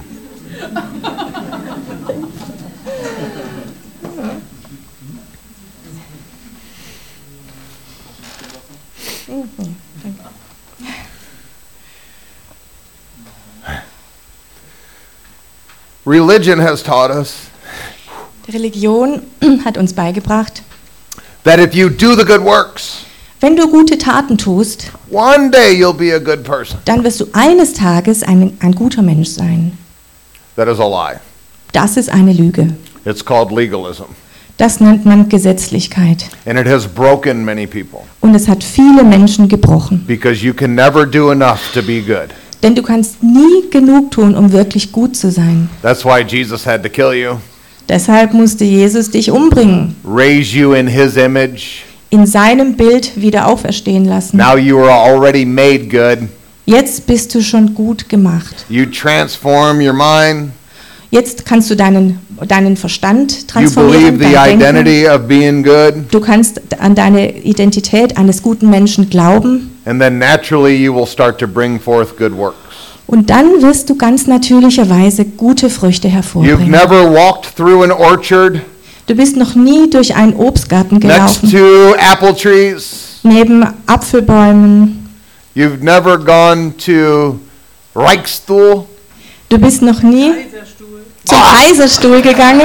Religion has taught us Die Religion hat uns beigebracht, that if you do the good works, wenn du gute Taten tust, one day you'll be a good person. dann wirst du eines Tages ein guter Mensch sein. That is a lie. Das ist eine Lüge. It's called legalism. Das nennt man Gesetzlichkeit. And it has broken many people Und es hat viele Menschen gebrochen. because you can never do enough to be good. Denn du kannst nie genug tun, um wirklich gut zu sein. That's why Jesus had to kill you, Deshalb musste Jesus dich umbringen, raise you in his image. in seinem Bild wieder auferstehen lassen. Now you are already made good. Jetzt bist du schon gut gemacht. You transform your mind. Jetzt kannst du deinen Verstand You transformieren, believe the dein Denken. identity of being good. Du kannst an deine Identität eines guten Menschen glauben. And then naturally you will start to bring forth good works. Und dann wirst du ganz natürlicherweise gute Früchte You've hervorbringen. never walked through an orchard Du bist noch nie durch einen Obstgarten next gelaufen, to apple trees. neben Apfelbäumen. You've never gone to Reichstuhl. Du bist noch nie zum Kaiserstuhl gegangen.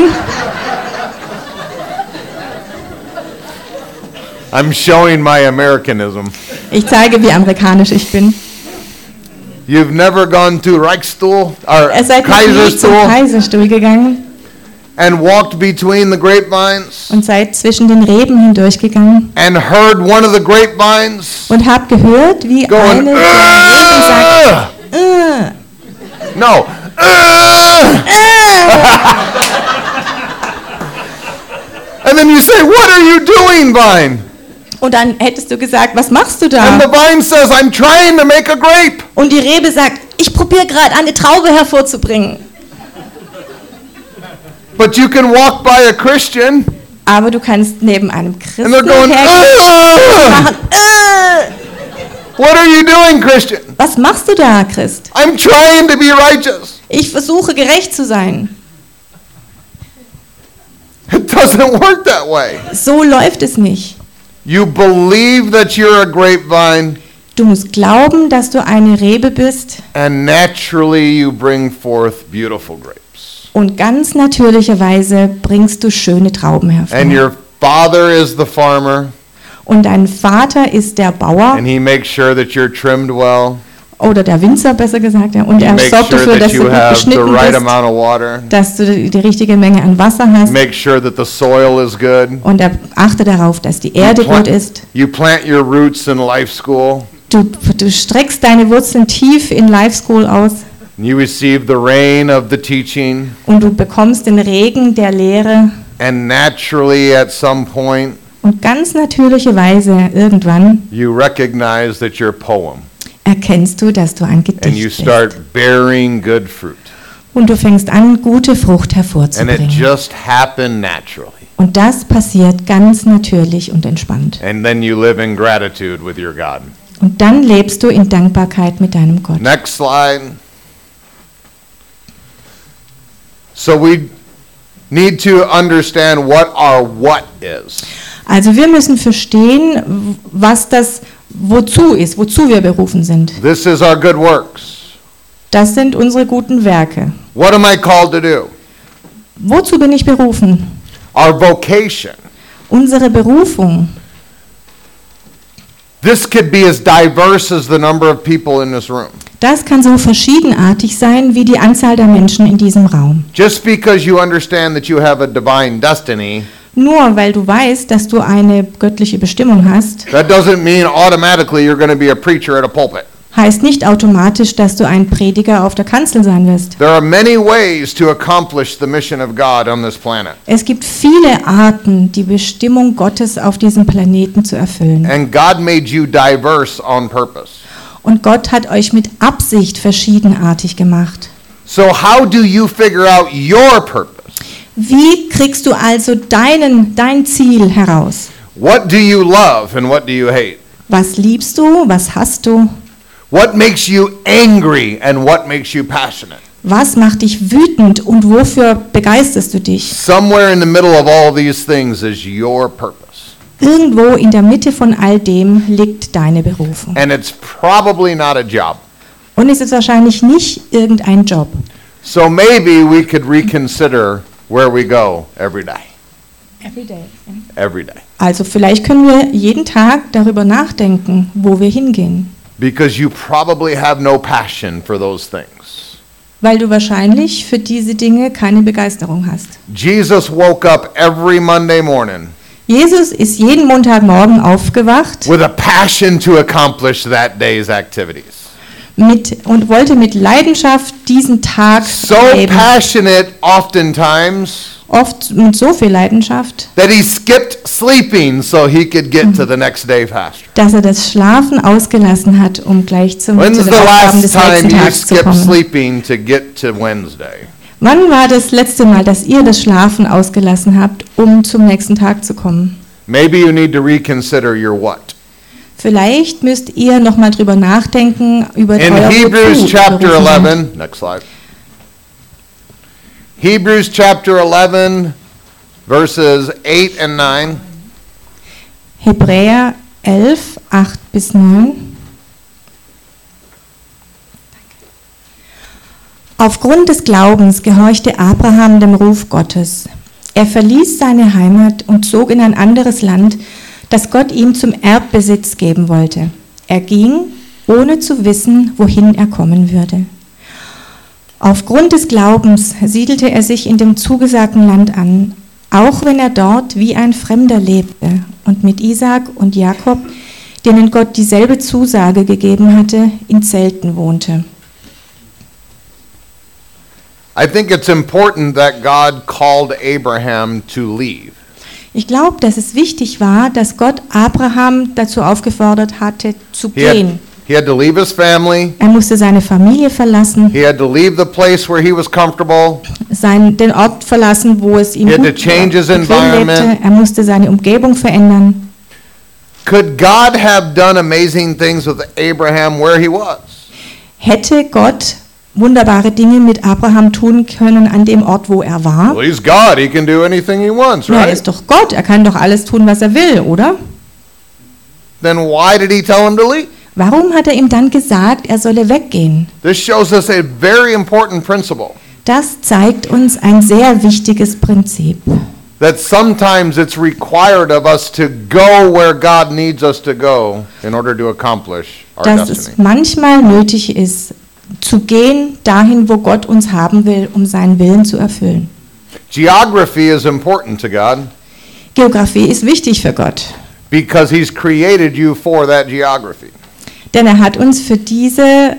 I'm showing my Americanism. Ich zeige, wie amerikanisch ich bin. You've never gone to Reichstuhl or Ihr seid noch nie zum Kaiserstuhl Kaiserstuhl gegangen and walked between the grapevines und seid zwischen den Reben hindurchgegangen and heard one of the grapevines und habt gehört, wie going, eine der Reben sagt, no, and then you say, what are you doing, vine? und dann hättest du gesagt, was machst du And the da? vine says, I'm trying to make a grape. Und die Rebe sagt, ich probiere gerade eine Traube hervorzubringen. But you can walk by a Christian Aber du kannst neben einem and Christen they're going, hergehen und machen, what are you doing, Christian? was machst du da, Christ? I'm trying to be righteous. Ich versuche gerecht zu sein. It doesn't work that way. So läuft es nicht. You believe that you're a grapevine, Du musst glauben, dass du eine Rebe bist and naturally you bring forth beautiful grapes. und ganz natürlicherweise bringst du schöne Trauben And hervor. your father is the farmer, Und dein Vater ist der Bauer and he makes sure that you're trimmed well. oder der Winzer, besser gesagt, ja. Und He er makes sorgt sure dafür, that dass du you gut have the beschnitten right bist, amount of water. dass du die richtige Menge an Wasser hast. Make sure that the soil is good. Und er achte darauf, dass die Erde gut ist. You plant your roots in life school. Du streckst deine Wurzeln tief in Life School aus You receive the rain of the teaching, und du bekommst den Regen der Lehre and naturally at some point und ganz natürlicherweise irgendwann you recognize that you're a poem, erkennst du, dass du ein and you Gedicht bist. start bearing good fruit. Und du fängst an, gute Frucht And it hervorzubringen. just happened naturally. Und das passiert ganz natürlich und entspannt. And then you live in gratitude with your God. Und dann lebst du in Dankbarkeit mit deinem Gott. Next slide. So we need to understand what our what is. Also wir müssen verstehen, was das wozu ist, wozu wir berufen sind. This is our good works. Das sind unsere guten Werke. What am I called to do? Wozu bin ich berufen? Our vocation. Unsere Berufung. This could be as diverse as the number of people in this room. Das kann so verschiedenartig sein wie die Anzahl der Menschen in diesem Raum. Just because you understand that you have a divine destiny, Nur weil du weißt, dass du eine göttliche Bestimmung hast, that doesn't mean automatically you're going to be a preacher at a pulpit. heißt nicht automatisch, dass du ein Prediger auf der Kanzel sein wirst. There are many ways to accomplish the mission of God on this planet. Es gibt viele Arten, die Bestimmung Gottes auf diesem Planeten zu erfüllen. And God made you diverse on purpose. Und Gott hat euch mit Absicht verschiedenartig gemacht. So how do you figure out your purpose? Wie kriegst du also dein Ziel heraus? What do you love and what do you hate? Was liebst du? Was hast du? What makes you angry and what makes you passionate? Was macht dich wütend und wofür begeisterst du dich? Somewhere in the middle of all these things is your purpose. Irgendwo in der Mitte von all dem liegt deine Berufung. And it's probably not a job. Und es ist wahrscheinlich nicht irgendein Job. So maybe we could reconsider where we go every day. Every day. Also vielleicht können wir jeden Tag darüber nachdenken, wo wir hingehen. Because you probably have no passion for those things. Weil du wahrscheinlich für diese Dinge keine Begeisterung hast. Jesus woke up every Monday morning Jesus ist jeden Montagmorgen aufgewacht with a passion to accomplish that day's activities. und wollte mit Leidenschaft diesen Tag So leben. passionate oftentimes Oft mit so viel Leidenschaft, that he skipped sleeping so he could get to the next day faster. dass er das Schlafen ausgelassen hat, um gleich zu When's den the Aufgaben last des time nächsten you Tages zu skipped kommen. sleeping to get to Wednesday? Wann war das letzte Mal, dass ihr das Schlafen ausgelassen habt, um zum nächsten Tag zu kommen? Maybe you need to reconsider your what. Vielleicht müsst ihr nochmal drüber nachdenken, über In euer Hebrews Wozu chapter berufen seid. 11, next slide. Hebrews chapter 11, verses 8 and 9. Hebräer 11, 8 bis 9. Aufgrund des Glaubens gehorchte Abraham dem Ruf Gottes. Er verließ seine Heimat und zog in ein anderes Land, das Gott ihm zum Erbbesitz geben wollte. Er ging, ohne zu wissen, wohin er kommen würde. Aufgrund des Glaubens siedelte er sich in dem zugesagten Land an, auch wenn er dort wie ein Fremder lebte und mit Isaak und Jakob, denen Gott dieselbe Zusage gegeben hatte, in Zelten wohnte. I think it's important that God called Abraham to leave. Ich glaube, dass es wichtig war, dass Gott Abraham dazu aufgefordert hatte, zu gehen. He had to leave his family. Er musste seine Familie verlassen, He had to leave the place where he was comfortable. den Ort verlassen, wo es ihm He had gut to change his bequem environment. lebte. Er musste seine Umgebung verändern. Could God have done amazing things with Abraham where he was? Hätte Gott wunderbare Dinge mit Abraham tun können an dem Ort, wo er war? Well, he's God. He can do anything he wants, Na, er right? ist doch Gott, er kann doch alles tun, was er will, oder? Then why did he tell him to leave? Warum hat er ihm dann gesagt, er solle weggehen? This shows us a very important principle. Das zeigt uns ein sehr wichtiges Prinzip, That sometimes it's required of us to go where God needs us to go in order to accomplish our dass es destiny. manchmal nötig ist, zu gehen dahin, wo Gott uns haben will, um seinen Willen zu erfüllen. Geography is important to God Geografie ist wichtig für Gott, because he's created you for that geography. Denn er hat uns für diese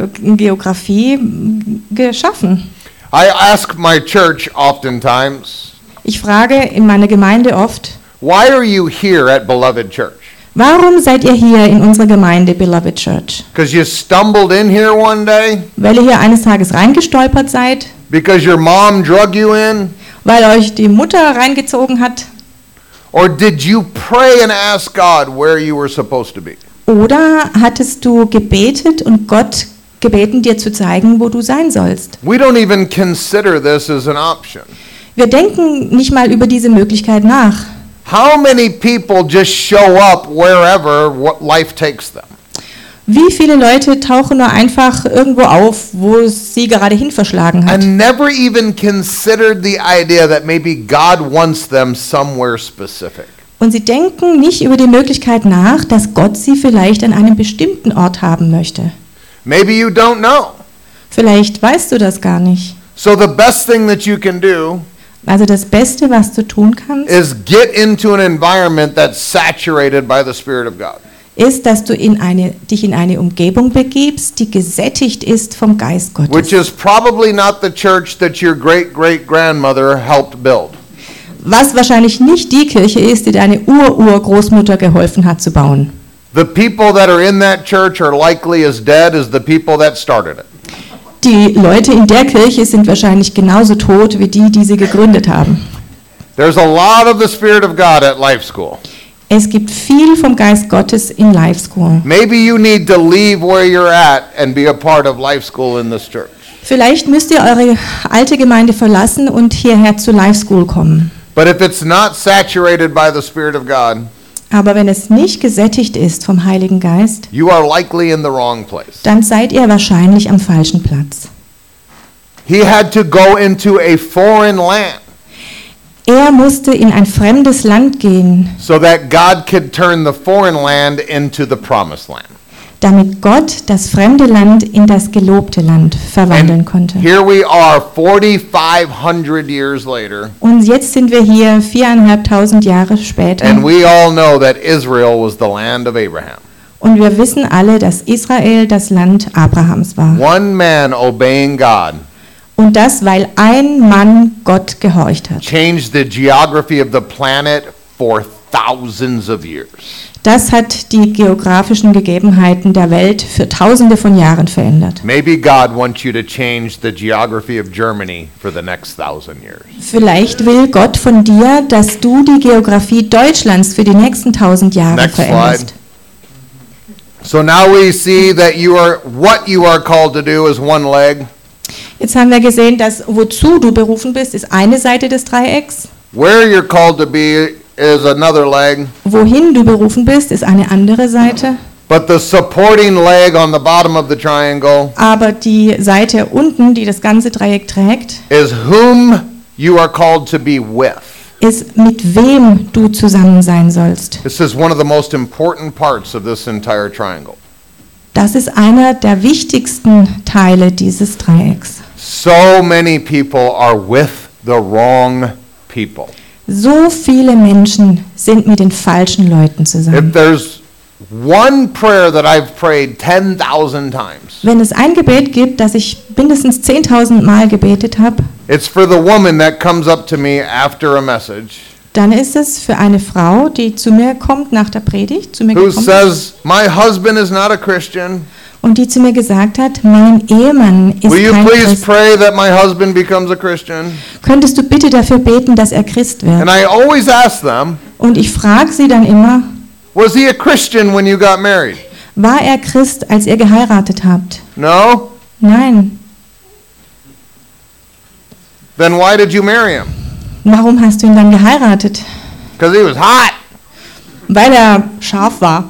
Geografie geschaffen. I ask my church oftentimes, Ich frage in meiner Gemeinde oft, why are you here at Beloved Church? warum seid ihr hier in unserer Gemeinde Beloved Church? Because you stumbled in here one day? Weil ihr hier eines Tages reingestolpert seid? Because your mom drug you in? Weil euch die Mutter reingezogen hat? Or did you pray and ask God where you were supposed to be? Oder hattest du gebetet und Gott gebeten, dir zu zeigen, wo du sein sollst? We don't even consider this as an option. Wir denken nicht mal über diese Möglichkeit nach. How many people just show up wherever what life takes them? Wie viele Leute tauchen nur einfach irgendwo auf, wo es sie gerade hin verschlagen hat? And never even considered the idea that maybe God wants them somewhere specific. Und sie denken nicht über die Möglichkeit nach, dass Gott sie vielleicht an einem bestimmten Ort haben möchte. Maybe you don't know. Vielleicht weißt du das gar nicht. So the best thing that you can do Also das Beste, was du tun kannst, is get into an environment that's saturated by the Spirit of God. ist, dass du dich in eine Umgebung begibst, die gesättigt ist vom Geist Which Gottes. is probably not the church that your great-great-grandmother helped build. Was wahrscheinlich nicht die Kirche ist, die deine Urgroßmutter geholfen hat zu bauen. The people that are in that church are likely as dead as the people that started it. Die Leute in der Kirche sind wahrscheinlich genauso tot wie die, die sie gegründet haben. There's a lot of the Spirit of God at Life School. Es gibt viel vom Geist Gottes in Life School. Maybe you need to leave where you're at and be a part of Life School in this church. Vielleicht müsst ihr eure alte Gemeinde verlassen und hierher zu Life School kommen. But if it's not saturated by the Spirit of God, Aber wenn es nicht gesättigt ist vom Heiligen Geist, you are likely in the wrong place. dann seid ihr wahrscheinlich am falschen Platz. He had to go into a foreign land Er musste in ein fremdes Land gehen, so that God could turn the foreign land into the promised land. damit Gott das fremde Land in das gelobte Land verwandeln And konnte. here we are 4,500 years later, Und jetzt sind wir hier 4.500 Jahre später. and we all know that Israel was the land of Abraham. Und wir wissen alle, dass Israel das Land Abrahams war. One man obeying God Und das, weil ein Mann Gott gehorcht hat. changed the geography of the planet for thousands of years. Das hat die geografischen Gegebenheiten der Welt für Tausende von Jahren verändert. Maybe God wants you to change the geography of Germany for the next 1,000 years. Vielleicht will Gott von dir, dass du die Geografie Deutschlands für die nächsten 1000 Jahre Next slide. veränderst. So now we see that what you are called to do is one leg. Jetzt haben wir gesehen, dass wozu du berufen bist, ist eine Seite des Dreiecks. Where you're called to be is another leg. Wohin du berufen bist, ist eine andere Seite. But the supporting leg on the bottom of the triangle Aber die Seite unten, die das ganze Dreieck trägt, is whom you are called to be with. ist, mit wem du zusammen sein sollst. This is one of the most important parts of this entire triangle. Das ist einer der wichtigsten Teile dieses Dreiecks. So many people are with the wrong people. So viele Menschen sind mit den falschen Leuten If zusammen. there's one prayer that I've prayed 10,000 times, Wenn es ein Gebet gibt, das ich mindestens 10.000 Mal gebetet habe, it's for the woman that comes up to me after a message dann ist es für eine Frau, die zu mir kommt nach der Predigt, zu mir who gekommen ist, says, "My husband is not a Christian. und die zu mir gesagt hat, mein Ehemann ist Will you kein please Christ. pray that my husband becomes a Christian?" Könntest du bitte dafür beten, dass er Christ And wird? I always ask them, Und ich frage sie dann immer, "Was he a Christian when you got married?" war er Christ, als ihr geheiratet habt? No? Nein. Then why did you marry him? Warum hast du ihn dann geheiratet? Because he was hot. Weil er scharf war.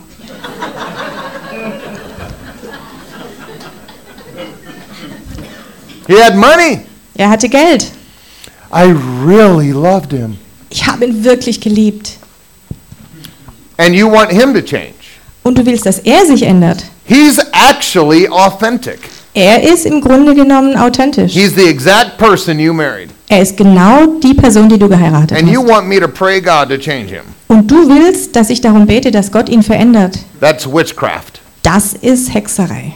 He had money. Er hatte Geld. I really loved him. Ich habe ihn wirklich geliebt. And you want him to change. Und du willst, dass er sich ändert. He's actually authentic. Er ist im Grunde genommen authentisch. He's the exact person you married. Er ist genau die Person, die du geheiratet And you hast. want me to pray God to change him. Und du willst, dass ich darum bete, dass Gott ihn verändert. That's witchcraft. Das ist Hexerei.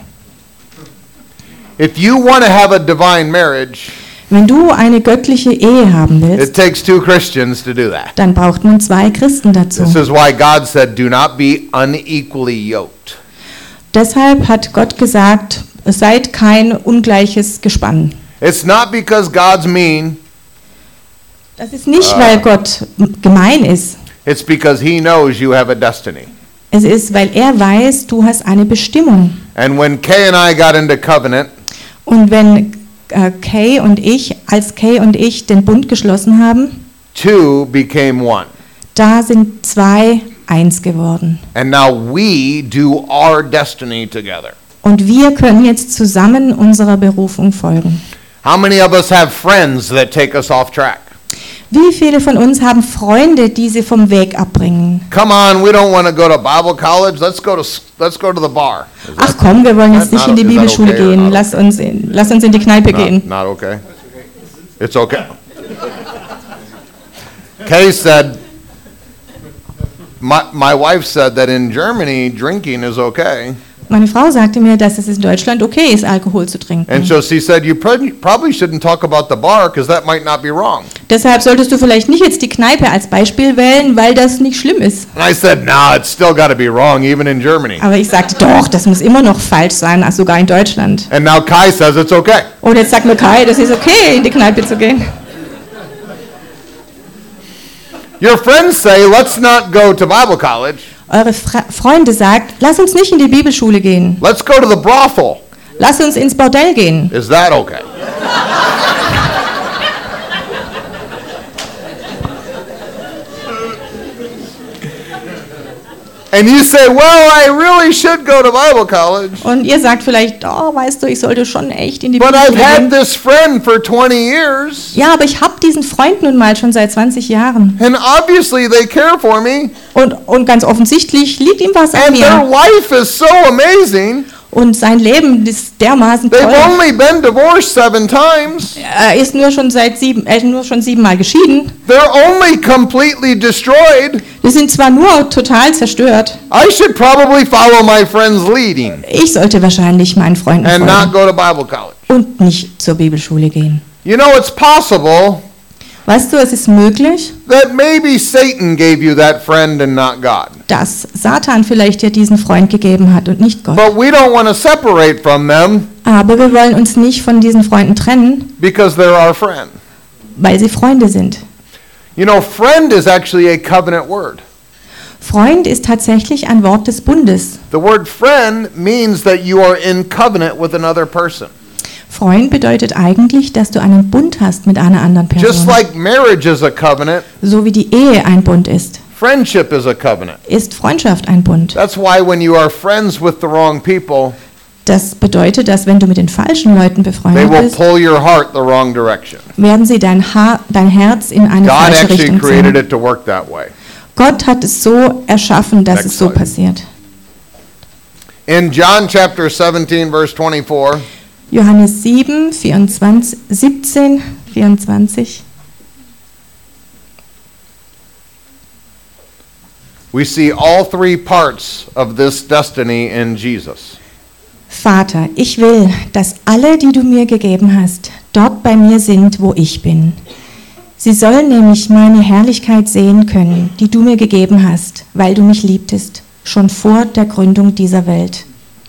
If you want to have a divine marriage, Wenn du eine göttliche Ehe haben it willst, takes two Christians to do that. dann braucht man 2 Christen dazu. This is why God said, do not be unequally yoked. Deshalb hat Gott gesagt, seid kein ungleiches Gespann. It's not because God's mean, Das ist nicht, weil Gott gemein ist. it's because he knows you have a destiny. Es ist, weil er weiß, du hast eine Bestimmung. And when Kay and I got into covenant, Und wenn Kay und ich, als Kay und ich den Bund geschlossen haben, two became one. da sind 2 eins geworden. And now we do our destiny together. Und wir können jetzt zusammen unserer Berufung folgen. How many of us have friends that take us off track? Wie viele von uns haben Freunde, die sie vom Weg abbringen? Come on, we don't want to go to Bible college. Let's go to the bar. Is Ach komm, wir wollen jetzt nicht in die Is that Bibelschule okay or gehen. not Lass uns in die Kneipe gehen. Not okay. It's okay. Kay said, my wife said that in Germany drinking is okay. Meine Frau sagte mir, dass es in Deutschland okay ist, Alkohol zu trinken. And so she said, you probably shouldn't talk about the bar because that might not be wrong. Deshalb solltest du vielleicht nicht jetzt die Kneipe als Beispiel wählen, weil das nicht schlimm ist. And I said, no, it's still got to be wrong even in Germany. Aber ich sagte, doch, das muss immer noch falsch sein, also sogar in Deutschland. And now Kai says it's okay. Und jetzt sagt mir Kai, das ist okay, in die Kneipe zu gehen. Your friends say, let's not go to Bible college. Eure Freunde sagt, lass uns nicht in die Bibelschule gehen. Let's go to the brothel. Lass uns ins Bordell gehen. Is that okay? And you say, well, I really should go to Bible college. Und ihr sagt vielleicht, oh, weißt du, ich sollte schon echt in die But I've Bibelschule had gehen. this friend for 20 years. Ja, aber ich habe diesen Freund nun mal schon seit 20 Jahren. And obviously they care for me. Und ganz offensichtlich liegt ihm was an And their mir. life is so amazing. Und sein Leben ist dermaßen They've toll. only been divorced 7 times. Er ist nur schon 7 Mal geschieden. They're only completely destroyed. Die sind zwar nur total zerstört. I should probably follow my friend's leading Ich sollte wahrscheinlich meinen Freunden and not folgen go to Bible college. und nicht zur Bibelschule gehen. You know, it's possible Weißt du, es ist möglich, that maybe Satan gave you that friend and not God. dass Satan vielleicht dir diesen Freund gegeben hat und nicht Gott. But we don't want to separate from them Aber wir wollen uns nicht von diesen Freunden trennen, because they're our friend. weil sie Freunde sind. You know, friend is actually a covenant word. Freund ist tatsächlich ein Wort des Bundes. The word friend means that you are in covenant with another person. Freund bedeutet eigentlich, dass du einen Bund hast mit einer anderen Just Person. like marriage is a covenant, So wie die Ehe ein Bund ist, friendship is a covenant. ist Freundschaft ein Bund. That's why when you are friends with the wrong people, Das bedeutet, dass wenn du mit den falschen Leuten they befreundet will bist, pull your heart the wrong direction. werden sie dein Herz in eine God falsche actually Richtung created ziehen. it to work that way. Gott hat es so erschaffen, dass Next es so slide. passiert. In John chapter 17 verse 24, Johannes 7, 17, 24. we see all 3 parts of this destiny in Jesus. Vater, ich will, dass alle, die du mir gegeben hast, dort bei mir sind, wo ich bin. Sie sollen nämlich meine Herrlichkeit sehen können, die du mir gegeben hast, weil du mich liebtest, schon vor der Gründung dieser Welt.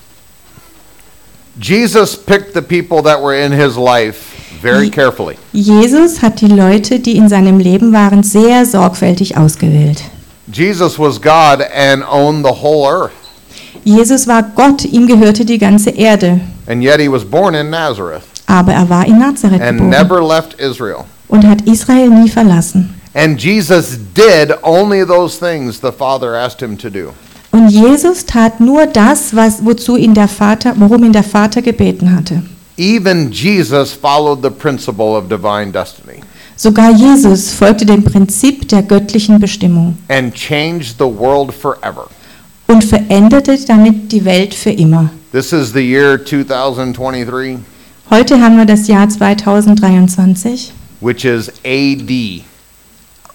Jesus picked the people that were in his life very carefully. Jesus hat die Leute, die in seinem Leben waren, sehr sorgfältig ausgewählt. Jesus was God and owned the whole earth. Jesus war Gott, ihm gehörte die ganze Erde, And yet he was born in Nazareth aber er war in Nazareth and geboren never left Israel. und hat Israel nie verlassen. And Jesus did only those things the Father asked him to do. Und Jesus tat nur das, worum ihn der Vater gebeten hatte. Even Jesus followed the principle of divine destiny Sogar Jesus folgte dem Prinzip der göttlichen Bestimmung and changed the world forever. und veränderte damit die Welt für immer. This is the year 2023, Heute haben wir das Jahr 2023, which is AD,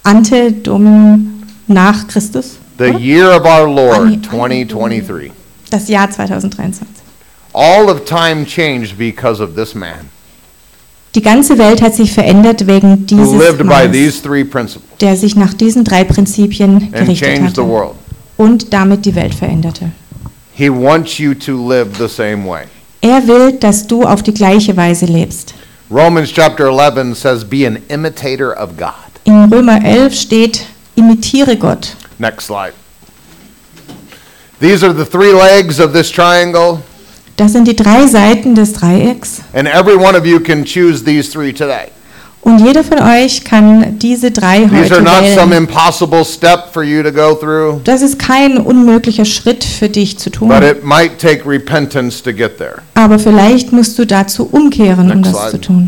Ante Dominum nach Christus. the year of our Lord Anni- 2023. Das Jahr 2023. All of time changed because of this man Die ganze Welt hat sich verändert wegen who dieses lived by Mannes, these three principles der sich nach diesen 3 Prinzipien and gerichtet changed the hatte world. und damit die Welt veränderte. He wants you to live the same way. Er will, dass du auf die gleiche Weise lebst. Romans chapter 11 says, be an imitator of God. In Römer 11 steht, imitiere Gott. Next slide. These are the 3 legs of this triangle, Das sind die 3 Seiten des Dreiecks. and every one of you can choose these 3 today. Und jeder von euch kann diese 3 These are heute not some wählen. impossible step for you to go through, Das ist kein unmöglicher Schritt für dich zu tun. but it might take repentance to get there. Aber vielleicht musst du dazu umkehren, um Next das slide. zu tun.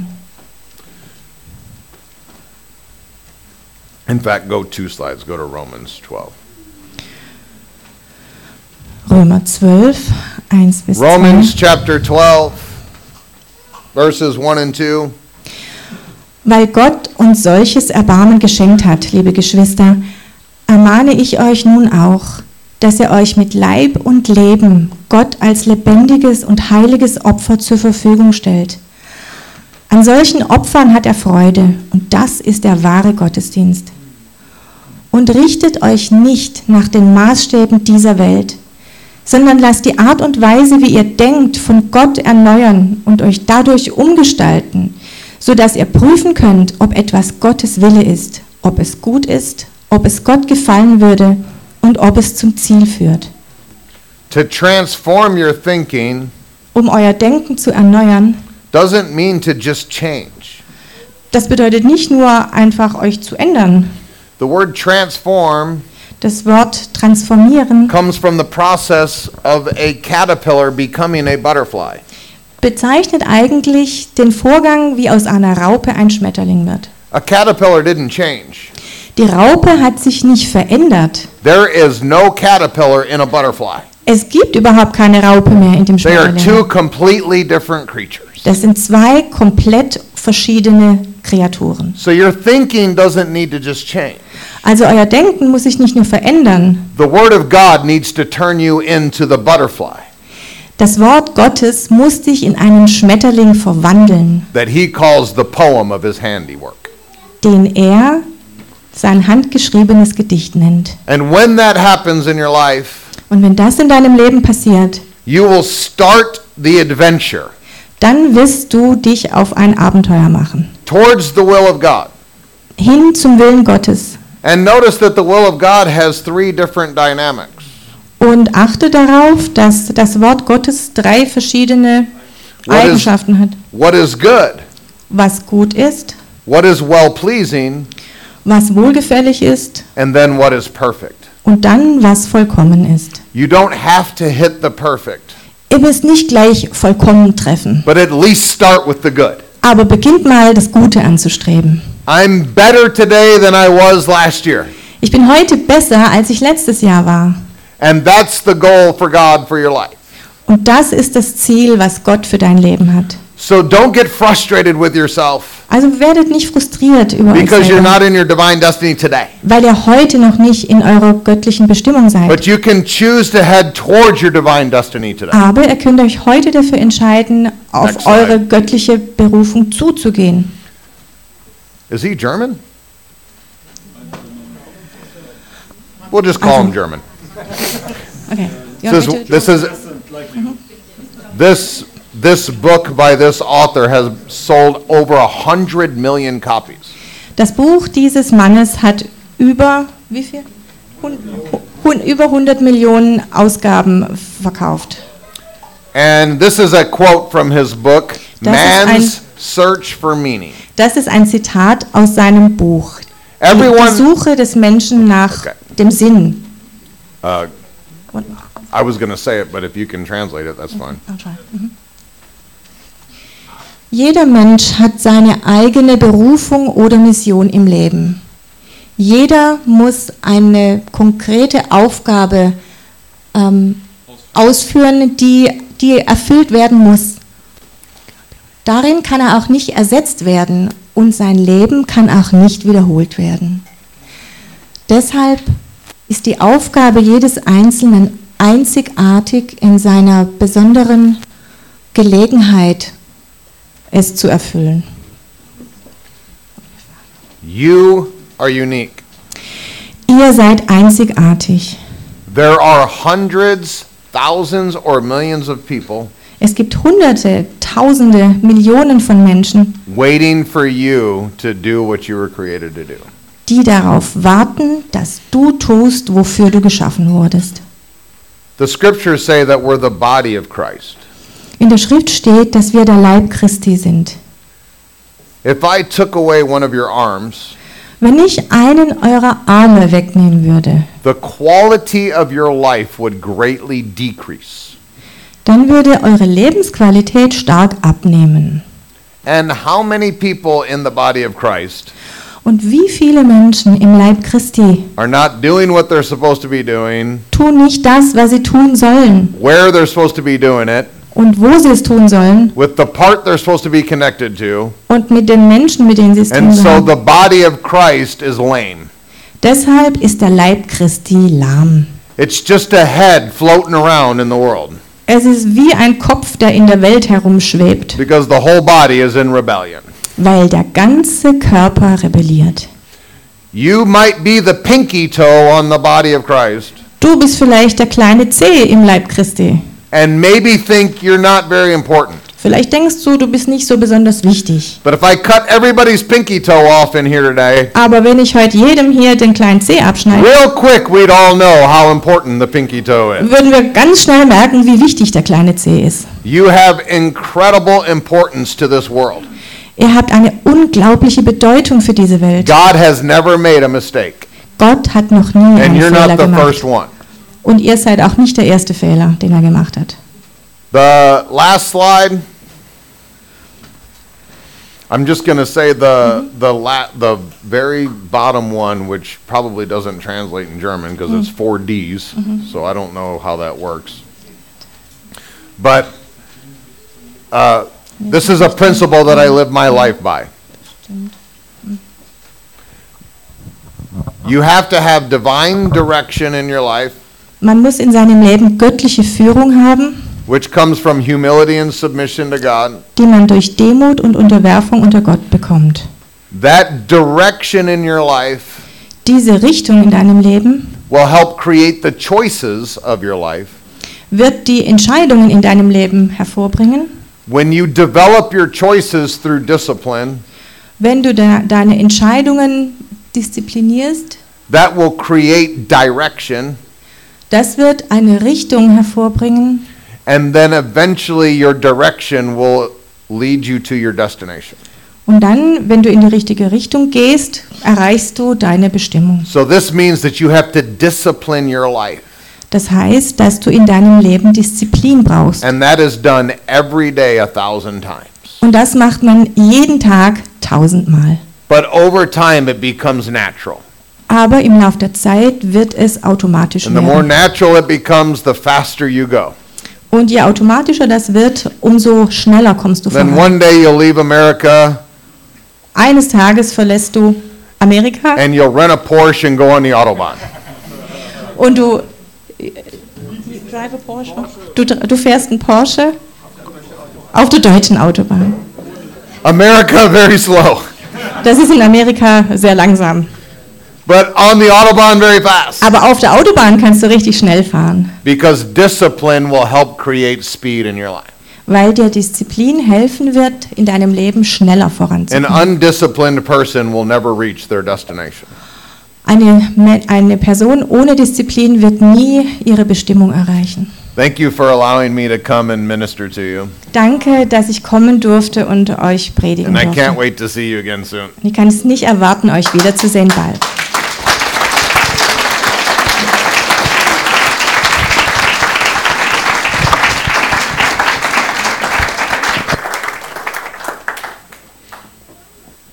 In fact, go 2 slides, go to Romans 12. Römer 12, 1 bis 2. Romans chapter 12, verses 1 and 2. Weil Gott uns solches Erbarmen geschenkt hat, liebe Geschwister, ermahne ich euch nun auch, dass ihr euch mit Leib und Leben Gott als lebendiges und heiliges Opfer zur Verfügung stellt. An solchen Opfern hat er Freude, und das ist der wahre Gottesdienst. Und richtet euch nicht nach den Maßstäben dieser Welt, sondern lasst die Art und Weise, wie ihr denkt, von Gott erneuern und euch dadurch umgestalten, sodass ihr prüfen könnt, ob etwas Gottes Wille ist, ob es gut ist, ob es Gott gefallen würde und ob es zum Ziel führt. To transform your thinking Um euer Denken zu erneuern, doesn't mean to just change. das bedeutet nicht nur einfach euch zu ändern. The word transform Das Wort transformieren comes from the process of a caterpillar becoming a butterfly. bezeichnet eigentlich den Vorgang, wie aus einer Raupe ein Schmetterling wird. A caterpillar didn't change. Die Raupe hat sich nicht verändert. There is no caterpillar in a butterfly. Es gibt überhaupt keine Raupe mehr in dem They are two Schmetterling. completely different creatures. Das sind 2 komplett verschiedene Kreaturen. So your thinking doesn't need to just change. Also euer Denken muss sich nicht nur verändern. The Word of God needs to turn you into the butterfly Das Wort Gottes muss dich in einen Schmetterling verwandeln, that He calls the poem of His handiwork. den er sein handgeschriebenes Gedicht nennt. And when that happens in your life, Und wenn das in deinem Leben passiert, you will start the adventure dann wirst du dich auf ein Abenteuer machen. towards the will of God. Hin zum Willen Gottes. And notice that the will of God has 3 different dynamics. Und achte darauf, dass das Wort Gottes 3 verschiedene What is- Eigenschaften hat. What is good, Was gut ist, what is well-pleasing, was wohlgefällig ist and then what is perfect. und dann, was vollkommen ist. You don't have to hit the perfect, Ihr müsst nicht gleich vollkommen treffen, but at least start with the good. aber beginnt mal, das Gute anzustreben. I'm better today than I was last year. Ich bin heute besser, als ich letztes Jahr war. And that's the goal for God for your life. Und das ist das Ziel, was Gott für dein Leben hat. So don't get frustrated with yourself Also werdet nicht frustriert über euch because you're selber, not in your divine destiny today. weil ihr heute noch nicht in eurer göttlichen Bestimmung seid. But you can choose to head towards your divine destiny today. Aber ihr könnt euch heute dafür entscheiden, auf Next slide. eure göttliche Berufung zuzugehen. Is he German? We'll just call him German. Okay. This book by this author has sold over 100 million copies. Das Buch dieses Mannes hat über, wie viel? Über 100 Millionen Ausgaben verkauft. And this is a quote from his book, Das ist Man's Search for Meaning. Das ist ein Zitat aus seinem Buch. Die Everyone, Suche des Menschen nach Okay. dem Sinn. I was going to say it, but if you can translate it, that's fine. Jeder Mensch hat seine eigene Berufung oder Mission im Leben. Jeder muss eine konkrete Aufgabe ausführen, die erfüllt werden muss. Darin kann er auch nicht ersetzt werden und sein Leben kann auch nicht wiederholt werden. Deshalb ist die Aufgabe jedes Einzelnen einzigartig in seiner besonderen Gelegenheit, es zu erfüllen. You are unique. Ihr seid einzigartig. There are hundreds, thousands, or millions of people Es gibt Hunderte, Tausende, Millionen von Menschen, waiting for you to do what you were created to do. die darauf warten, dass du tust, wofür du geschaffen wurdest. The scriptures say that we're the body of Christ. In der Schrift steht, dass wir der Leib Christi sind. If I took away one of your arms, Wenn ich einen eurer Arme wegnehmen würde, the quality of your life would greatly decrease. dann würde eure Lebensqualität stark abnehmen. And how many people in the body of Christ Und wie viele Menschen im Leib Christi are not doing what they're supposed to be doing, tun nicht das, was sie tun sollen where they're supposed to be doing it, und wo sie es tun sollen with the part they're supposed to be connected to, und mit den Menschen, mit denen sie es tun and so sollen. the body of Christ is lame. Deshalb ist der Leib Christi lahm. It's just a head floating around in the world Es ist wie ein Kopf, der in der Welt herumschwebt, because the whole body is in rebellion. weil der ganze Körper rebelliert. You might be the pinky toe on the body of Christ Du bist vielleicht der kleine Zeh im Leib Christi. and maybe think you're not very important. Vielleicht denkst du, du bist nicht so besonders wichtig. But if I cut everybody's pinky toe off in here today, Aber wenn ich heute jedem hier den kleinen Zeh abschneide, real quick we'd all know how important the pinky toe is. würden wir ganz schnell merken, wie wichtig der kleine Zeh ist. You have incredible importance to this world. Ihr habt eine unglaubliche Bedeutung für diese Welt. God has never made a mistake, Gott hat noch nie and einen you're Fehler not the gemacht. first one. Und ihr seid auch nicht der erste Fehler, den er gemacht hat. The last slide. I'm just going to say the very bottom one, which probably doesn't translate in German because it's 4 Ds, so I don't know how that works. But this is a principle that I live my life by. You have to have divine direction in your life, Man muss in seinem Leben göttliche Führung haben, which comes from humility and submission to God. die man durch Demut und Unterwerfung unter Gott bekommt. That direction in your life Diese Richtung in deinem Leben will help create the choices of your life. wird die Entscheidungen in deinem Leben hervorbringen. When you develop your choices through discipline, Wenn du deine Entscheidungen disziplinierst, that will create direction, das wird eine Richtung hervorbringen and then eventually your direction will lead you to your destination. und dann, wenn du in die richtige Richtung gehst, erreichst du deine Bestimmung. So this means that you have to discipline your life, Das heißt, dass du in deinem Leben Disziplin brauchst. and that is done every day 1,000 times. Und das macht man jeden Tag 1000-mal. But over time it becomes natural. Aber im Laufe der Zeit wird es automatisch And the more werden. natural it becomes, the faster you go. Und je automatischer das wird, umso schneller kommst du Then voran. one day you'll leave America Eines Tages verlässt du Amerika and you'll rent a Porsche and go on the Autobahn. und du du fährst einen Porsche auf der deutschen Autobahn. America, very slow. Das ist in Amerika sehr langsam. But on the Autobahn, very fast. Aber auf der Autobahn kannst du richtig schnell fahren, Because discipline will help create speed in your life. weil dir Disziplin helfen wird, in deinem Leben schneller An voranzukommen. undisciplined person will never reach their destination. Eine Person ohne Disziplin wird nie ihre Bestimmung erreichen. Thank you for allowing me to come and minister to you. Danke, dass ich kommen durfte und euch predigen And I can't durfte. wait to see you again soon. Ich kann es nicht erwarten, euch wiederzusehen bald.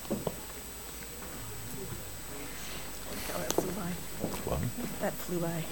That flew by.